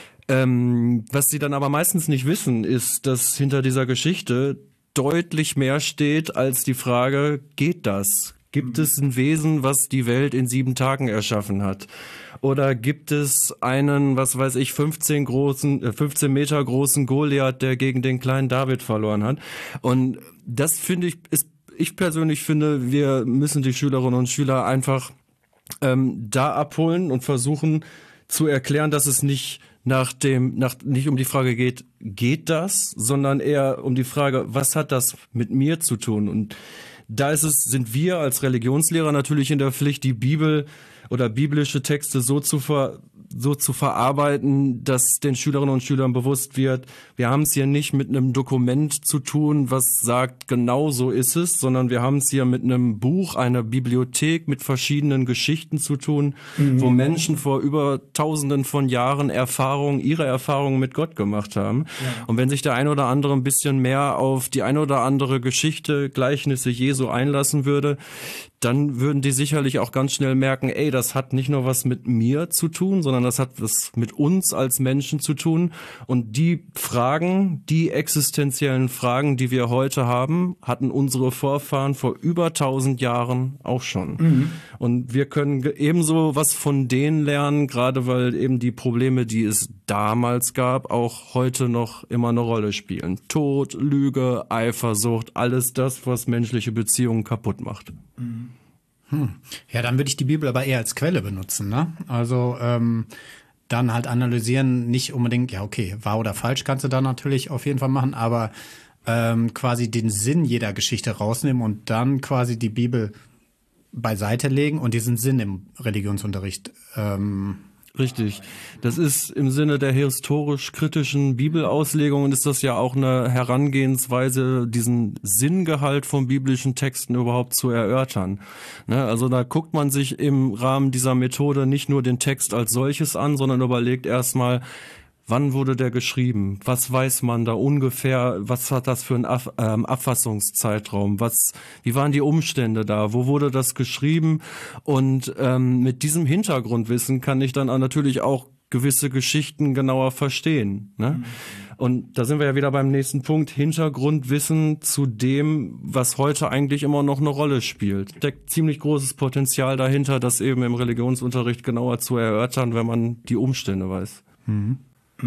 Ähm, was sie dann aber meistens nicht wissen, ist, dass hinter dieser Geschichte deutlich mehr steht als die Frage, geht das? Gibt es ein Wesen, was die Welt in sieben Tagen erschaffen hat? Oder gibt es einen, was weiß ich, fünfzehn großen, äh, fünfzehn Meter großen Goliath, der gegen den kleinen David verloren hat? Und das finde ich, ist, ich persönlich finde, wir müssen die Schülerinnen und Schüler einfach ähm, da abholen und versuchen zu erklären, dass es nicht nach dem, nach, nicht um die Frage geht, geht das, sondern eher um die Frage, was hat das mit mir zu tun? Und da ist es, sind wir als Religionslehrer natürlich in der Pflicht, die Bibel oder biblische Texte so zu ver, so zu verarbeiten, dass den Schülerinnen und Schülern bewusst wird, wir haben es hier nicht mit einem Dokument zu tun, was sagt, genau so ist es, sondern wir haben es hier mit einem Buch, einer Bibliothek mit verschiedenen Geschichten zu tun, mhm. wo Menschen vor über tausenden von Jahren Erfahrungen, ihre Erfahrungen mit Gott gemacht haben. Ja. Und wenn sich der ein oder andere ein bisschen mehr auf die ein oder andere Geschichte, Gleichnisse Jesu einlassen würde, dann würden die sicherlich auch ganz schnell merken, ey, das hat nicht nur was mit mir zu tun, sondern das hat was mit uns als Menschen zu tun. Und die Fragen, die existenziellen Fragen, die wir heute haben, hatten unsere Vorfahren vor über tausend Jahren auch schon. Mhm. Und wir können ebenso was von denen lernen, gerade weil eben die Probleme, die es damals gab, auch heute noch immer eine Rolle spielen. Tod, Lüge, Eifersucht, alles das, was menschliche Beziehungen kaputt macht. Mhm. Hm. Ja, dann würde ich die Bibel aber eher als Quelle benutzen, ne? Also ähm, dann halt analysieren, nicht unbedingt, ja okay, wahr oder falsch kannst du da natürlich auf jeden Fall machen, aber ähm, quasi den Sinn jeder Geschichte rausnehmen und dann quasi die Bibel beiseite legen und diesen Sinn im Religionsunterricht ähm, Richtig. Das ist im Sinne der historisch-kritischen Bibelauslegung, ist das ja auch eine Herangehensweise, diesen Sinngehalt von biblischen Texten überhaupt zu erörtern. Ne? Also da guckt man sich im Rahmen dieser Methode nicht nur den Text als solches an, sondern überlegt erstmal, wann wurde der geschrieben? Was weiß man da ungefähr? Was hat das für einen Ab- ähm, Abfassungszeitraum? Was, wie waren die Umstände da? Wo wurde das geschrieben? Und ähm, mit diesem Hintergrundwissen kann ich dann auch natürlich auch gewisse Geschichten genauer verstehen. Ne? Mhm. Und da sind wir ja wieder beim nächsten Punkt. Hintergrundwissen zu dem, was heute eigentlich immer noch eine Rolle spielt. Steckt ziemlich großes Potenzial dahinter, das eben im Religionsunterricht genauer zu erörtern, wenn man die Umstände weiß. Mhm.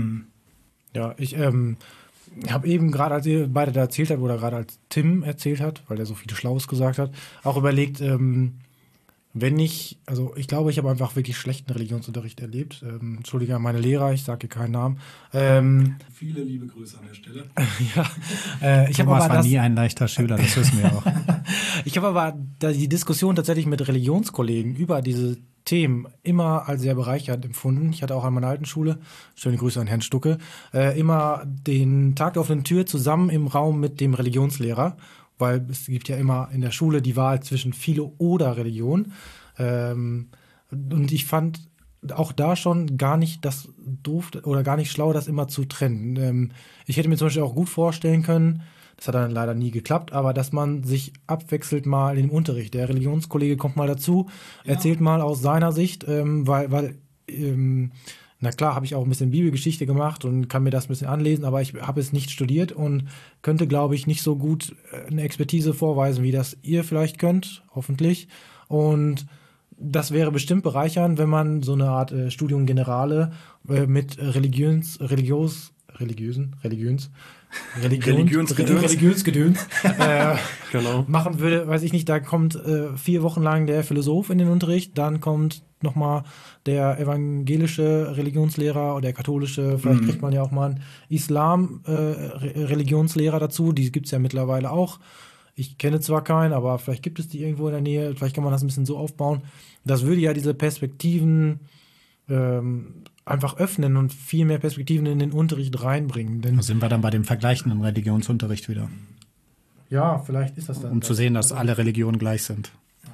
Ja, ich ähm, habe eben gerade, als ihr beide da erzählt habt, oder gerade als Tim erzählt hat, weil er so viel Schlaues gesagt hat, auch überlegt, ähm, wenn ich, also ich glaube, ich habe einfach wirklich schlechten Religionsunterricht erlebt. Ähm, Entschuldige an meine Lehrer, ich sage hier keinen Namen. Ähm, Viele liebe Grüße an der Stelle. ja, äh, ich habe aber war das, nie ein leichter Schüler, das wissen wir auch. Ich habe aber die Diskussion tatsächlich mit Religionskollegen über diese Themen immer als sehr bereichernd empfunden. Ich hatte auch an meiner alten Schule, schöne Grüße an Herrn Stucke, äh, immer den Tag der offenen Tür zusammen im Raum mit dem Religionslehrer, weil es gibt ja immer in der Schule die Wahl zwischen Philo oder Religion. Ähm, und ich fand auch da schon gar nicht das doof oder gar nicht schlau, das immer zu trennen. Ähm, ich hätte mir zum Beispiel auch gut vorstellen können, das hat dann leider nie geklappt, aber dass man sich abwechselt mal im Unterricht. Der Religionskollege kommt mal dazu, ja. erzählt mal aus seiner Sicht, ähm, weil, weil ähm, na klar, habe ich auch ein bisschen Bibelgeschichte gemacht und kann mir das ein bisschen anlesen, aber ich habe es nicht studiert und könnte, glaube ich, nicht so gut eine Expertise vorweisen, wie das ihr vielleicht könnt, hoffentlich. Und das wäre bestimmt bereichernd, wenn man so eine Art äh, Studium Generale äh, mit Religions, religiös, religiösen, religions, Religion, Religionsgedöns, Religionsgedöns äh, genau. machen würde, weiß ich nicht, da kommt äh, vier Wochen lang der Philosoph in den Unterricht, dann kommt nochmal der evangelische Religionslehrer oder der katholische, vielleicht mhm. kriegt man ja auch mal einen Islam-Religionslehrer äh, dazu, die gibt's ja mittlerweile auch. Ich kenne zwar keinen, aber vielleicht gibt es die irgendwo in der Nähe, vielleicht kann man das ein bisschen so aufbauen. Das würde ja diese Perspektiven ähm, einfach öffnen und viel mehr Perspektiven in den Unterricht reinbringen. Denn da sind wir dann bei dem vergleichenden Religionsunterricht wieder. Ja, vielleicht ist das dann. Um zu sehen, dass alle Religionen gleich sind.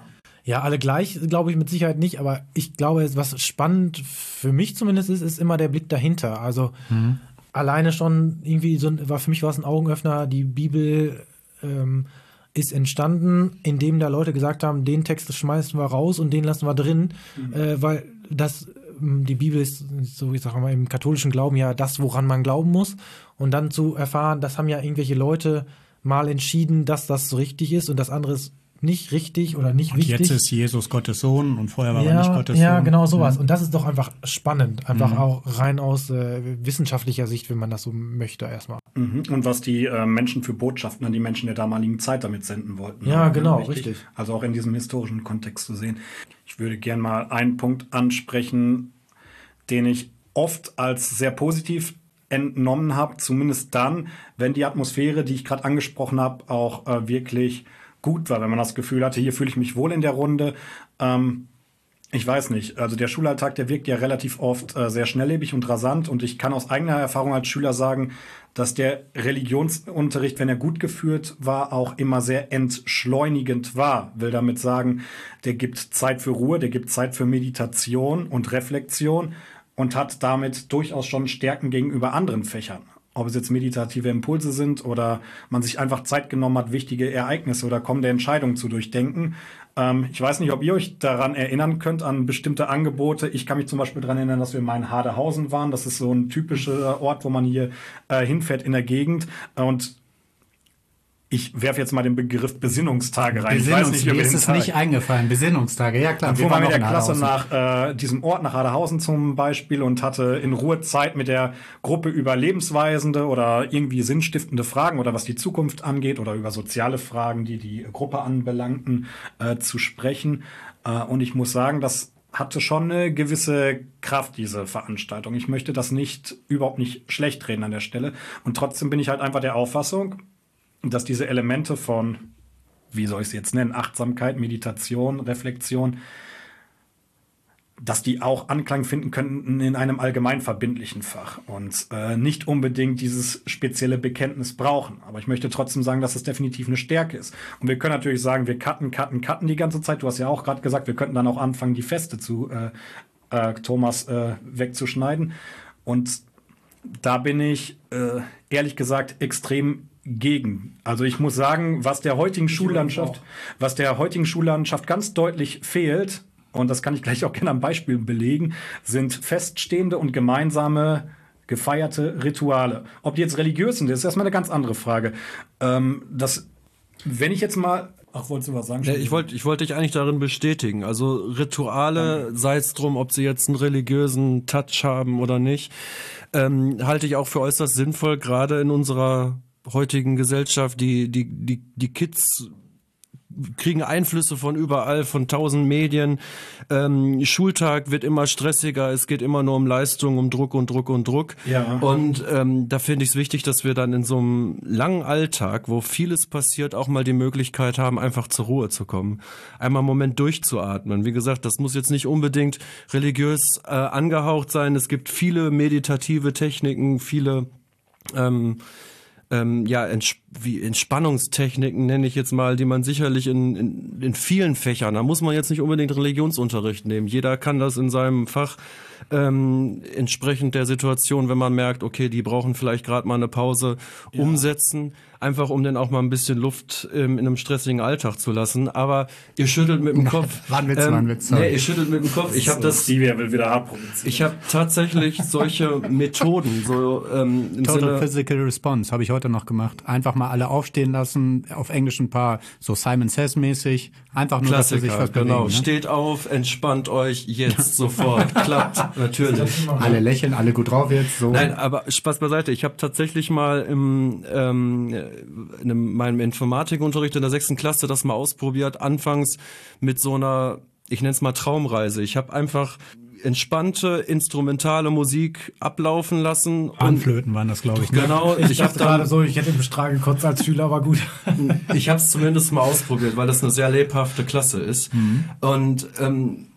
Ja, alle gleich, glaube ich mit Sicherheit nicht, aber ich glaube, was spannend für mich zumindest ist, ist immer der Blick dahinter. Also mhm. alleine schon irgendwie, so war für mich war es ein Augenöffner, die Bibel ähm, ist entstanden, indem da Leute gesagt haben, den Text schmeißen wir raus und den lassen wir drin, mhm. äh, weil das, die Bibel ist, so ich sage mal, im katholischen Glauben ja das, woran man glauben muss. Und dann zu erfahren, das haben ja irgendwelche Leute mal entschieden, dass das so richtig ist und das andere ist nicht richtig oder nicht und wichtig. Jetzt ist Jesus Gottes Sohn und vorher war ja, er nicht Gottes ja, Sohn. Ja, genau sowas. Mhm. Und das ist doch einfach spannend. Einfach mhm. auch rein aus äh, wissenschaftlicher Sicht, wenn man das so möchte erstmal. Mhm. Und was die äh, Menschen für Botschaften an die Menschen der damaligen Zeit damit senden wollten. Ja, genau, richtig. richtig. Also auch in diesem historischen Kontext zu sehen. Ich würde gern mal einen Punkt ansprechen, den ich oft als sehr positiv entnommen habe, zumindest dann, wenn die Atmosphäre, die ich gerade angesprochen habe, auch äh, wirklich gut war, wenn man das Gefühl hatte, hier fühle ich mich wohl in der Runde. Ähm, ich weiß nicht, also der Schulalltag, der wirkt ja relativ oft äh, sehr schnelllebig und rasant und ich kann aus eigener Erfahrung als Schüler sagen, dass der Religionsunterricht, wenn er gut geführt war, auch immer sehr entschleunigend war. Will damit sagen, der gibt Zeit für Ruhe, der gibt Zeit für Meditation und Reflexion und hat damit durchaus schon Stärken gegenüber anderen Fächern. Ob es jetzt meditative Impulse sind oder man sich einfach Zeit genommen hat, wichtige Ereignisse oder kommende Entscheidungen zu durchdenken. Ähm, ich weiß nicht, ob ihr euch daran erinnern könnt, an bestimmte Angebote. Ich kann mich zum Beispiel daran erinnern, dass wir mal in Hadehausen waren. Das ist so ein typischer Ort, wo man hier äh, hinfährt in der Gegend. Und ich werfe jetzt mal den Begriff Besinnungstage rein. Besinnungs- ich weiß nicht, mir über ist den es Tag. nicht eingefallen. Besinnungstage, ja klar. Dann fuhr man mit der Klasse Hadehausen. nach äh, diesem Ort, nach Hadehausen zum Beispiel und hatte in Ruhe Zeit mit der Gruppe über lebensweisende oder irgendwie sinnstiftende Fragen oder was die Zukunft angeht oder über soziale Fragen, die die Gruppe anbelangten, äh, zu sprechen. Äh, und ich muss sagen, das hatte schon eine gewisse Kraft, diese Veranstaltung. Ich möchte das nicht, überhaupt nicht schlecht reden an der Stelle. Und trotzdem bin ich halt einfach der Auffassung, dass diese Elemente von, wie soll ich es jetzt nennen, Achtsamkeit, Meditation, Reflexion, dass die auch Anklang finden könnten in einem allgemein verbindlichen Fach und äh, nicht unbedingt dieses spezielle Bekenntnis brauchen. Aber ich möchte trotzdem sagen, dass es definitiv eine Stärke ist. Und wir können natürlich sagen, wir cutten, cutten, cutten die ganze Zeit. Du hast ja auch gerade gesagt, wir könnten dann auch anfangen, die Feste zu äh, äh, Thomas äh, wegzuschneiden. Und da bin ich, äh, ehrlich gesagt, extrem gegen. Also ich muss sagen, was der heutigen Schullandschaft, was der heutigen Schullandschaft ganz deutlich fehlt, und das kann ich gleich auch gerne am Beispiel belegen, sind feststehende und gemeinsame gefeierte Rituale. Ob die jetzt religiös sind, das ist erstmal eine ganz andere Frage. Ähm, das, wenn ich jetzt mal Ach, wolltest du was sagen? Ja, ich wollte ich wollte dich eigentlich darin bestätigen. Also Rituale, sei es drum, ob sie jetzt einen religiösen Touch haben oder nicht, ähm, halte ich auch für äußerst sinnvoll, gerade in unserer heutigen Gesellschaft. Die, die, die, die Kids kriegen Einflüsse von überall, von tausend Medien. Ähm, Schultag wird immer stressiger, es geht immer nur um Leistung, um Druck und Druck und Druck. Ja. Und ähm, da finde ich es wichtig, dass wir dann in so einem langen Alltag, wo vieles passiert, auch mal die Möglichkeit haben, einfach zur Ruhe zu kommen. Einmal einen Moment durchzuatmen. Wie gesagt, das muss jetzt nicht unbedingt religiös äh, angehaucht sein. Es gibt viele meditative Techniken, viele ähm, Ähm, ja, Ents- wie Entspannungstechniken nenne ich jetzt mal, die man sicherlich in, in, in vielen Fächern, da muss man jetzt nicht unbedingt Religionsunterricht nehmen. Jeder kann das in seinem Fach ähm, entsprechend der Situation, wenn man merkt, okay, die brauchen vielleicht gerade mal eine Pause, ja. umsetzen, einfach um dann auch mal ein bisschen Luft ähm, in einem stressigen Alltag zu lassen. Aber ihr schüttelt mit dem Kopf. War ein Witz, ähm, war ein Witz, sorry. Nee, ihr schüttelt mit dem Kopf. Ich habe das. Die will wieder abprobieren. Ich habe tatsächlich solche Methoden, so ähm, im Total Sinne, Physical Response habe ich heute noch gemacht. Einfach mal alle aufstehen lassen, auf Englisch ein paar so Simon Says mäßig. Einfach nur, dass sie sich Klassiker, was genau. bewegen. Ne? Steht auf, entspannt euch jetzt sofort. Klappt, natürlich. Alle lächeln, alle gut drauf jetzt. So. Nein, aber Spaß beiseite. Ich habe tatsächlich mal im ähm, in einem, meinem Informatikunterricht in der sechsten Klasse das mal ausprobiert. Anfangs mit so einer, ich nenne es mal Traumreise. Ich habe einfach entspannte instrumentale Musik ablaufen lassen. Panflöten waren das, glaube ich. Ne? Genau, Ich, ich habe dachte gerade dann, so, ich hätte im Strahl gekotzt als Schüler, aber gut. ich habe es zumindest mal ausprobiert, weil das eine sehr lebhafte Klasse ist. Mhm. Und ähm,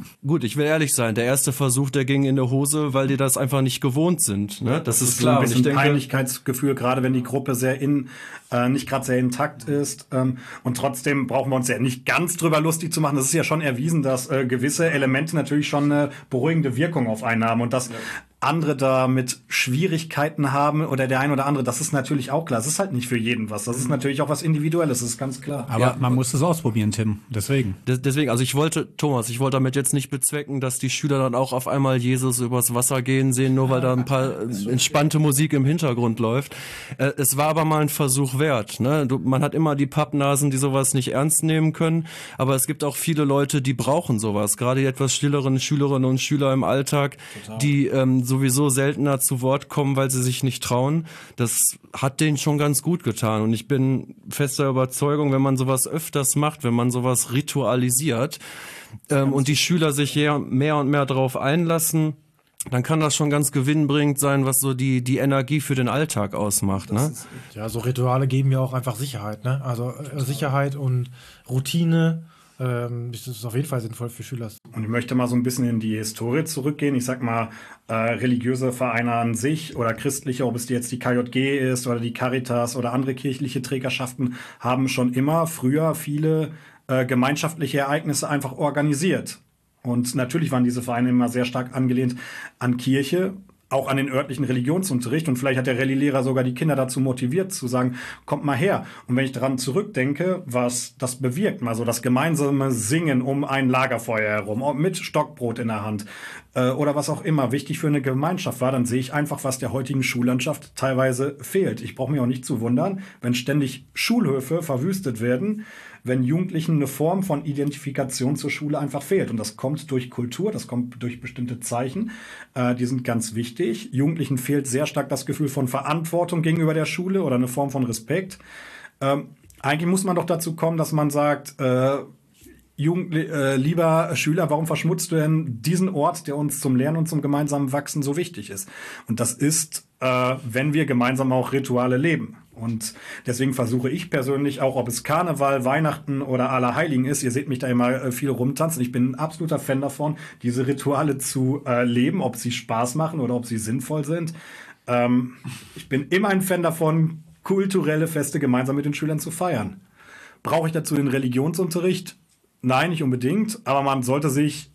Gut, ich will ehrlich sein, der erste Versuch, der ging in der Hose, weil die das einfach nicht gewohnt sind. Ne? Das, das ist klar. So ein Und ich bisschen denke, Peinlichkeitsgefühl, gerade wenn die Gruppe sehr in, äh, nicht gerade sehr intakt ist. Ähm, und trotzdem brauchen wir uns ja nicht ganz drüber lustig zu machen. Das ist ja schon erwiesen, dass äh, gewisse Elemente natürlich schon eine beruhigende Wirkung auf einen haben und dass ja. andere damit Schwierigkeiten haben oder der ein oder andere, das ist natürlich auch klar. Das ist halt nicht für jeden was. Das ist natürlich auch was Individuelles, das ist ganz klar. Aber ja. man muss es ausprobieren, Tim. Deswegen. Deswegen, also ich wollte, Thomas, ich wollte damit jetzt nicht bezwecken, dass die Schüler dann auch auf einmal Jesus übers Wasser gehen sehen, nur weil da ein paar entspannte Musik im Hintergrund läuft. Äh, es war aber mal ein Versuch wert. Ne? Du, man hat immer die Pappnasen, die sowas nicht ernst nehmen können, aber es gibt auch viele Leute, die brauchen sowas. Gerade die etwas stilleren Schülerinnen und Schüler im Alltag, Total. die ähm, sowieso seltener zu Wort kommen, weil sie sich nicht trauen. Das hat denen schon ganz gut getan. Und ich bin fester Überzeugung, wenn man sowas öfters macht, wenn man sowas ritualisiert ähm, und die Schüler sich mehr und mehr darauf einlassen, dann kann das schon ganz gewinnbringend sein, was so die die Energie für den Alltag ausmacht. Ne? Ja, so Rituale geben ja auch einfach Sicherheit. Ne? Also äh, Sicherheit und Routine. Das ist auf jeden Fall sinnvoll für Schüler. Und ich möchte mal so ein bisschen in die Historie zurückgehen. Ich sag mal, äh, religiöse Vereine an sich oder christliche, ob es jetzt die K J G ist oder die Caritas oder andere kirchliche Trägerschaften, haben schon immer früher viele äh, gemeinschaftliche Ereignisse einfach organisiert. Und natürlich waren diese Vereine immer sehr stark angelehnt an Kirche, auch an den örtlichen Religionsunterricht. Und vielleicht hat der Rallye-Lehrer sogar die Kinder dazu motiviert, zu sagen, kommt mal her. Und wenn ich daran zurückdenke, was das bewirkt, mal so das gemeinsame Singen um ein Lagerfeuer herum, mit Stockbrot in der Hand äh, oder was auch immer wichtig für eine Gemeinschaft war, dann sehe ich einfach, was der heutigen Schullandschaft teilweise fehlt. Ich brauche mich auch nicht zu wundern, wenn ständig Schulhöfe verwüstet werden, wenn Jugendlichen eine Form von Identifikation zur Schule einfach fehlt. Und das kommt durch Kultur, das kommt durch bestimmte Zeichen. Äh, die sind ganz wichtig. Jugendlichen fehlt sehr stark das Gefühl von Verantwortung gegenüber der Schule oder eine Form von Respekt. Ähm, eigentlich muss man doch dazu kommen, dass man sagt, äh, Jugend, äh, lieber Schüler, warum verschmutzt du denn diesen Ort, der uns zum Lernen und zum gemeinsamen Wachsen so wichtig ist? Und das ist, äh, wenn wir gemeinsam auch Rituale leben. Und deswegen versuche ich persönlich auch, ob es Karneval, Weihnachten oder Allerheiligen ist, ihr seht mich da immer äh, viel rumtanzen, ich bin ein absoluter Fan davon, diese Rituale zu äh, leben, ob sie Spaß machen oder ob sie sinnvoll sind. Ähm, ich bin immer ein Fan davon, kulturelle Feste gemeinsam mit den Schülern zu feiern. Brauche ich dazu den Religionsunterricht? Nein, nicht unbedingt, aber man sollte sich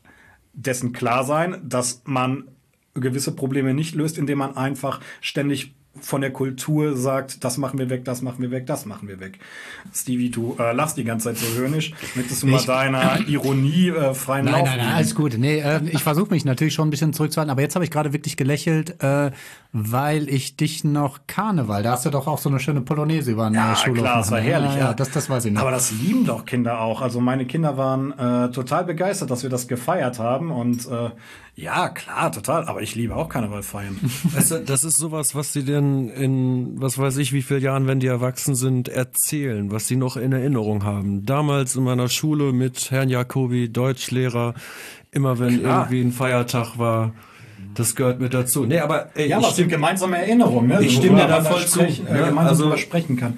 dessen klar sein, dass man gewisse Probleme nicht löst, indem man einfach ständig von der Kultur sagt, das machen wir weg, das machen wir weg, das machen wir weg. Stevie, du äh, lachst die ganze Zeit so höhnisch. Möchtest du mal ich, deiner Ironie äh, freien nein, Lauf Nein, nein, nein, alles gut. Nee, äh, ich versuche mich natürlich schon ein bisschen zurückzuhalten, aber jetzt habe ich gerade wirklich gelächelt, äh, weil ich dich noch Karneval, da hast du doch auch so eine schöne Polonaise über eine ja, Schule. Ja, klar, das war herrlich. Ja, ja, das, das weiß ich noch. Aber das lieben doch Kinder auch. Also meine Kinder waren äh, total begeistert, dass wir das gefeiert haben und äh, ja, klar, total. Aber ich liebe auch Karneval feiern. Weißt du, das ist sowas, was sie denn in, was weiß ich, wie viele Jahren, wenn die erwachsen sind, erzählen, was sie noch in Erinnerung haben. Damals in meiner Schule mit Herrn Jacobi, Deutschlehrer, immer wenn klar. irgendwie ein Feiertag war, das gehört mit dazu. Nee, aber ey, ja, aber es sind gemeinsame Erinnerungen. Ne? Ich stimme dir da voll zu. Äh, gemeinsam also, drüber sprechen kann.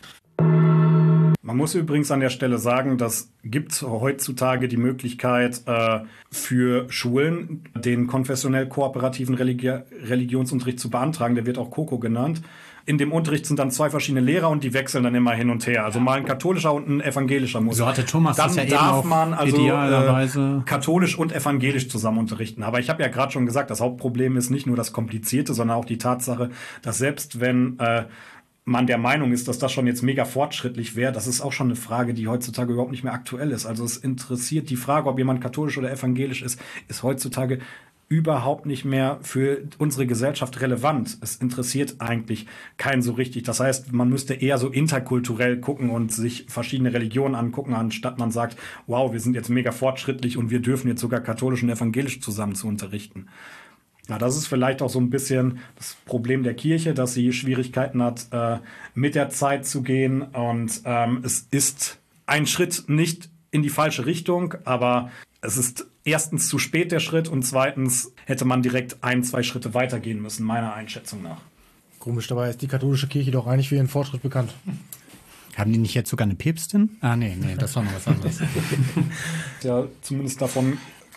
Man muss übrigens an der Stelle sagen, das gibt heutzutage die Möglichkeit äh, für Schulen, den konfessionell kooperativen Religi- Religionsunterricht zu beantragen. Der wird auch Koko genannt. In dem Unterricht sind dann zwei verschiedene Lehrer und die wechseln dann immer hin und her. Also mal ein katholischer und ein evangelischer muss. So hatte Thomas dann das ja darf eben man also idealerweise äh, katholisch und evangelisch zusammen unterrichten. Aber ich habe ja gerade schon gesagt, das Hauptproblem ist nicht nur das Komplizierte, sondern auch die Tatsache, dass selbst wenn äh, man der Meinung ist, dass das schon jetzt mega fortschrittlich wäre, das ist auch schon eine Frage, die heutzutage überhaupt nicht mehr aktuell ist. Also es interessiert die Frage, ob jemand katholisch oder evangelisch ist, ist heutzutage überhaupt nicht mehr für unsere Gesellschaft relevant. Es interessiert eigentlich keinen so richtig. Das heißt, man müsste eher so interkulturell gucken und sich verschiedene Religionen angucken, anstatt man sagt, wow, wir sind jetzt mega fortschrittlich und wir dürfen jetzt sogar katholisch und evangelisch zusammen zu unterrichten. Ja, das ist vielleicht auch so ein bisschen das Problem der Kirche, dass sie Schwierigkeiten hat, äh, mit der Zeit zu gehen. Und ähm, es ist ein Schritt nicht in die falsche Richtung, aber es ist erstens zu spät der Schritt und zweitens hätte man direkt ein, zwei Schritte weitergehen müssen, meiner Einschätzung nach. Komisch, dabei ist die katholische Kirche doch eigentlich für ihren Fortschritt bekannt. Haben die nicht jetzt sogar eine Päpstin? Ah, nee, nee, das war noch was anderes. Ja, zumindest davon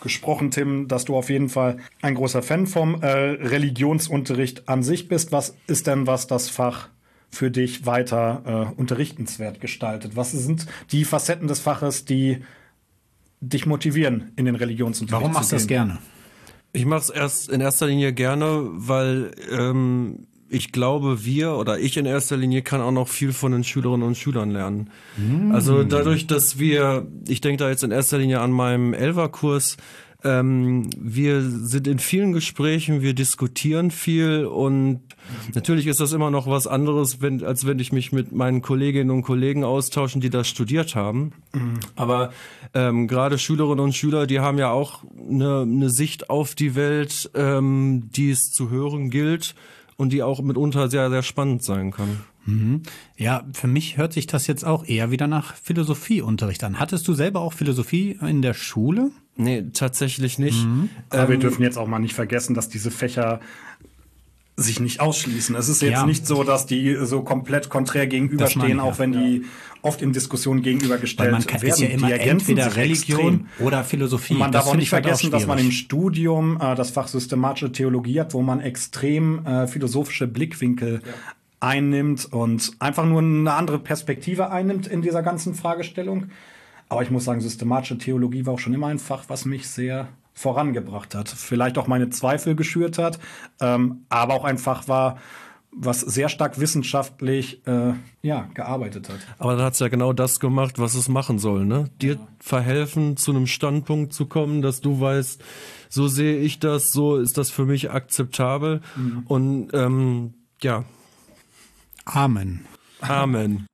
gesprochen, Tim, dass du auf jeden Fall ein großer Fan vom äh, Religionsunterricht an sich bist. Was ist denn, was das Fach für dich weiter äh, unterrichtenswert gestaltet? Was sind die Facetten des Faches, die dich motivieren, in den Religionsunterricht Warum machst zu du das gehen? gerne? Ich mache es erst in erster Linie gerne, weil ähm, ich glaube, wir oder ich in erster Linie kann auch noch viel von den Schülerinnen und Schülern lernen. Mm. Also dadurch, dass wir, ich denke da jetzt in erster Linie an meinem Elfer-Kurs, ähm, wir sind in vielen Gesprächen, wir diskutieren viel und natürlich ist das immer noch was anderes, wenn, als wenn ich mich mit meinen Kolleginnen und Kollegen austauschen, die das studiert haben. Mhm. Aber ähm, gerade Schülerinnen und Schüler, die haben ja auch eine, eine Sicht auf die Welt, ähm, die es zu hören gilt und die auch mitunter sehr, sehr spannend sein kann. Mhm. Ja, für mich hört sich das jetzt auch eher wieder nach Philosophieunterricht an. Hattest du selber auch Philosophie in der Schule? Nee, tatsächlich nicht. Mhm. Aber ähm, wir dürfen jetzt auch mal nicht vergessen, dass diese Fächer sich nicht ausschließen. Es ist jetzt ja. nicht so, dass die so komplett konträr gegenüberstehen, ich, auch ja. wenn die oft in Diskussionen gegenübergestellt Weil man kann, werden. ist ja immer die ergänzen entweder sich Religion extrem. oder Philosophie. Und man das darf auch nicht halt vergessen, auch dass man im schwierig. Studium äh, das Fach systematische Theologie hat, wo man extrem äh, philosophische Blickwinkel ja. einnimmt und einfach nur eine andere Perspektive einnimmt in dieser ganzen Fragestellung. Aber ich muss sagen, systematische Theologie war auch schon immer ein Fach, was mich sehr vorangebracht hat. Vielleicht auch meine Zweifel geschürt hat, ähm, aber auch ein Fach war, was sehr stark wissenschaftlich äh, ja, gearbeitet hat. Aber da hat's ja genau das gemacht, was es machen soll, ne? Dir ja. verhelfen, zu einem Standpunkt zu kommen, dass du weißt, so sehe ich das, so ist das für mich akzeptabel. Mhm. Und ähm, ja. Amen. Amen.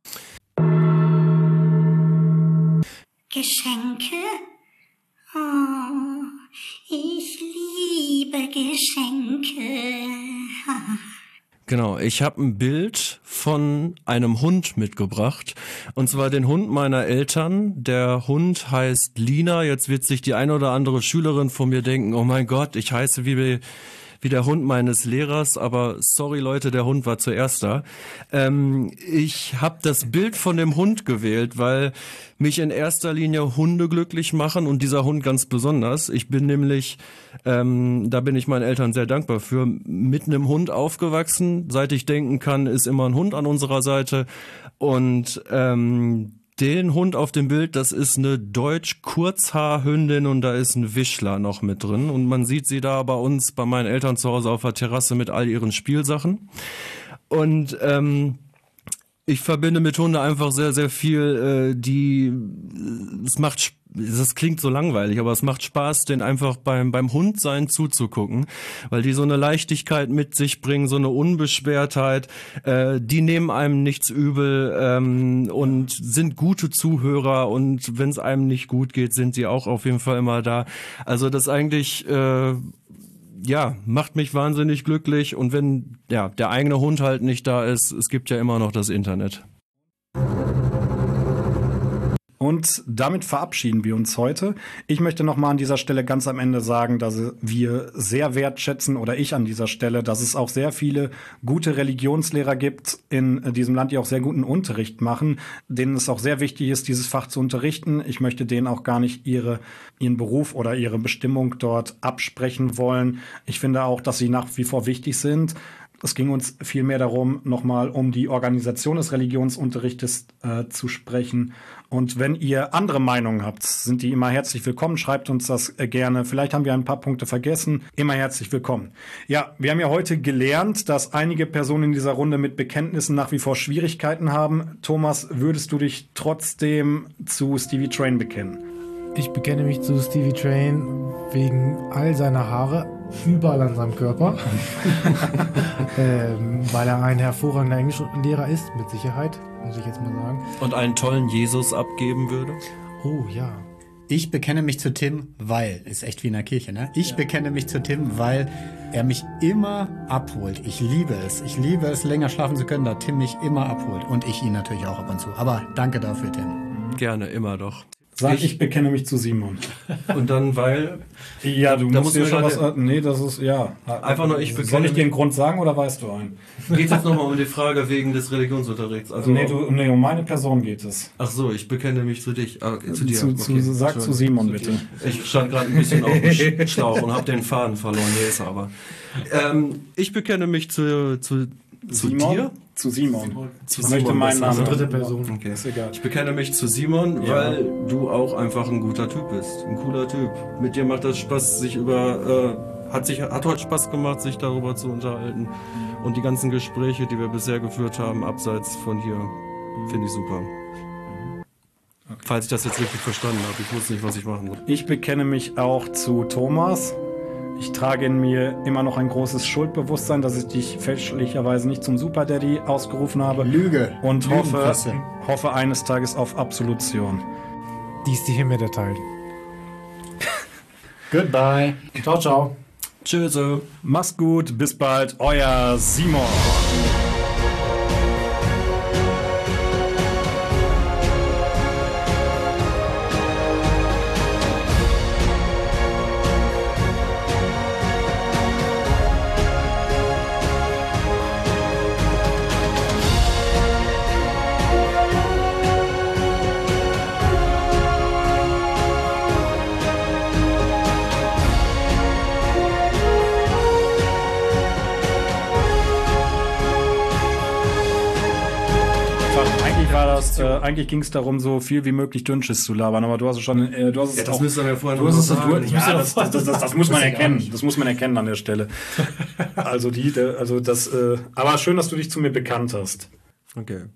Geschenke? Oh, ich liebe Geschenke. Genau, ich habe ein Bild von einem Hund mitgebracht. Und zwar den Hund meiner Eltern. Der Hund heißt Lina. Jetzt wird sich die eine oder andere Schülerin von mir denken, oh mein Gott, ich heiße wie... wie der Hund meines Lehrers, aber sorry Leute, der Hund war zuerst da. Ähm, ich habe das Bild von dem Hund gewählt, weil mich in erster Linie Hunde glücklich machen und dieser Hund ganz besonders. Ich bin nämlich, ähm, da bin ich meinen Eltern sehr dankbar für, mit einem Hund aufgewachsen. Seit ich denken kann, ist immer ein Hund an unserer Seite und ähm, den Hund auf dem Bild, das ist eine Deutsch-Kurzhaarhündin und da ist ein Wischler noch mit drin. Und man sieht sie da bei uns, bei meinen Eltern zu Hause auf der Terrasse mit all ihren Spielsachen. Und ähm, ich verbinde mit Hunde einfach sehr, sehr viel, äh, die, es macht, das klingt so langweilig, aber es macht Spaß, den einfach beim beim Hundsein zuzugucken, weil die so eine Leichtigkeit mit sich bringen, so eine Unbeschwertheit, äh, die nehmen einem nichts übel ähm, und sind gute Zuhörer und wenn es einem nicht gut geht, sind sie auch auf jeden Fall immer da. Also das eigentlich... Äh, ja, macht mich wahnsinnig glücklich und wenn ja der eigene Hund halt nicht da ist, es gibt ja immer noch das Internet. Und damit verabschieden wir uns heute. Ich möchte noch mal an dieser Stelle ganz am Ende sagen, dass wir sehr wertschätzen, oder ich an dieser Stelle, dass es auch sehr viele gute Religionslehrer gibt in diesem Land, die auch sehr guten Unterricht machen, denen es auch sehr wichtig ist, dieses Fach zu unterrichten. Ich möchte denen auch gar nicht ihre, ihren Beruf oder ihre Bestimmung dort absprechen wollen. Ich finde auch, dass sie nach wie vor wichtig sind. Es ging uns vielmehr darum, nochmal um die Organisation des Religionsunterrichtes äh, zu sprechen. Und wenn ihr andere Meinungen habt, sind die immer herzlich willkommen. Schreibt uns das äh, gerne. Vielleicht haben wir ein paar Punkte vergessen. Immer herzlich willkommen. Ja, wir haben ja heute gelernt, dass einige Personen in dieser Runde mit Bekenntnissen nach wie vor Schwierigkeiten haben. Thomas, würdest du dich trotzdem zu Stevie Train bekennen? Ich bekenne mich zu Stevie Train wegen all seiner Haare überall an seinem Körper, ähm, weil er ein hervorragender Englischlehrer ist, mit Sicherheit, muss ich jetzt mal sagen. Und einen tollen Jesus abgeben würde? Oh ja. Ich bekenne mich zu Tim, weil, ist echt wie in der Kirche, ne? Ich ja. bekenne mich zu Tim, weil er mich immer abholt. Ich liebe es. Ich liebe es, länger schlafen zu können, da Tim mich immer abholt. Und ich ihn natürlich auch ab und zu. Aber danke dafür, Tim. Gerne, immer doch. Sag, Ich- ich, bekenne mich zu Simon. Und dann, weil, Ja, du Da musst musst dir du schon was... gerade- Nee, das ist... Ja. Einfach nur, ich Soll bekenne ich dir einen mich- Grund sagen oder weißt du einen? geht jetzt nochmal um die Frage wegen des Religionsunterrichts. Also, Nee, du, nee, um meine Person geht es. ach so, ich bekenne mich zu dich. Ah, okay, zu dir. Zu, zu, Okay. sag zu Simon, bitte. Ich stand gerade ein bisschen auf dem Sch- Schlauch und habe den Faden verloren. Nee, ist er aber. Ähm, ich bekenne mich zu, zu, zu Simon? dir. Zu Simon. Zu Ich möchte meinen besser Namen. sagen. dritte Person. Okay. Ist egal. Ich bekenne mich zu Simon, Ja. weil du auch einfach ein guter Typ bist. Ein cooler Typ. Mit dir macht das Spaß, sich über, äh, hat sich, hat heute Spaß gemacht, sich darüber zu unterhalten. Und die ganzen Gespräche, die wir bisher geführt haben, abseits von hier, finde ich super. Falls ich das jetzt richtig verstanden habe, ich wusste nicht, was ich machen soll. Ich bekenne mich auch zu Thomas. Ich trage in mir immer noch ein großes Schuldbewusstsein, dass ich dich fälschlicherweise nicht zum Super Daddy ausgerufen habe. Lüge. Und hoffe, Lügenpresse. hoffe eines Tages auf Absolution. Die ist die Himmel erteilt. Goodbye. Ciao, ciao. Tschüss. Mach's gut, bis bald, euer Simon. Eigentlich war das, äh, eigentlich ging es darum, so viel wie möglich Dünnschiss zu labern, aber du hast es schon, äh, du hast es Ja, das auch, müsste man ja vorher du noch hast es, mal sagen. du, ja, das, das, das, das, das muss man erkennen, das muss man erkennen an der Stelle. Also die, der, also das, äh, aber schön, dass du dich zu mir bekannt hast. Okay.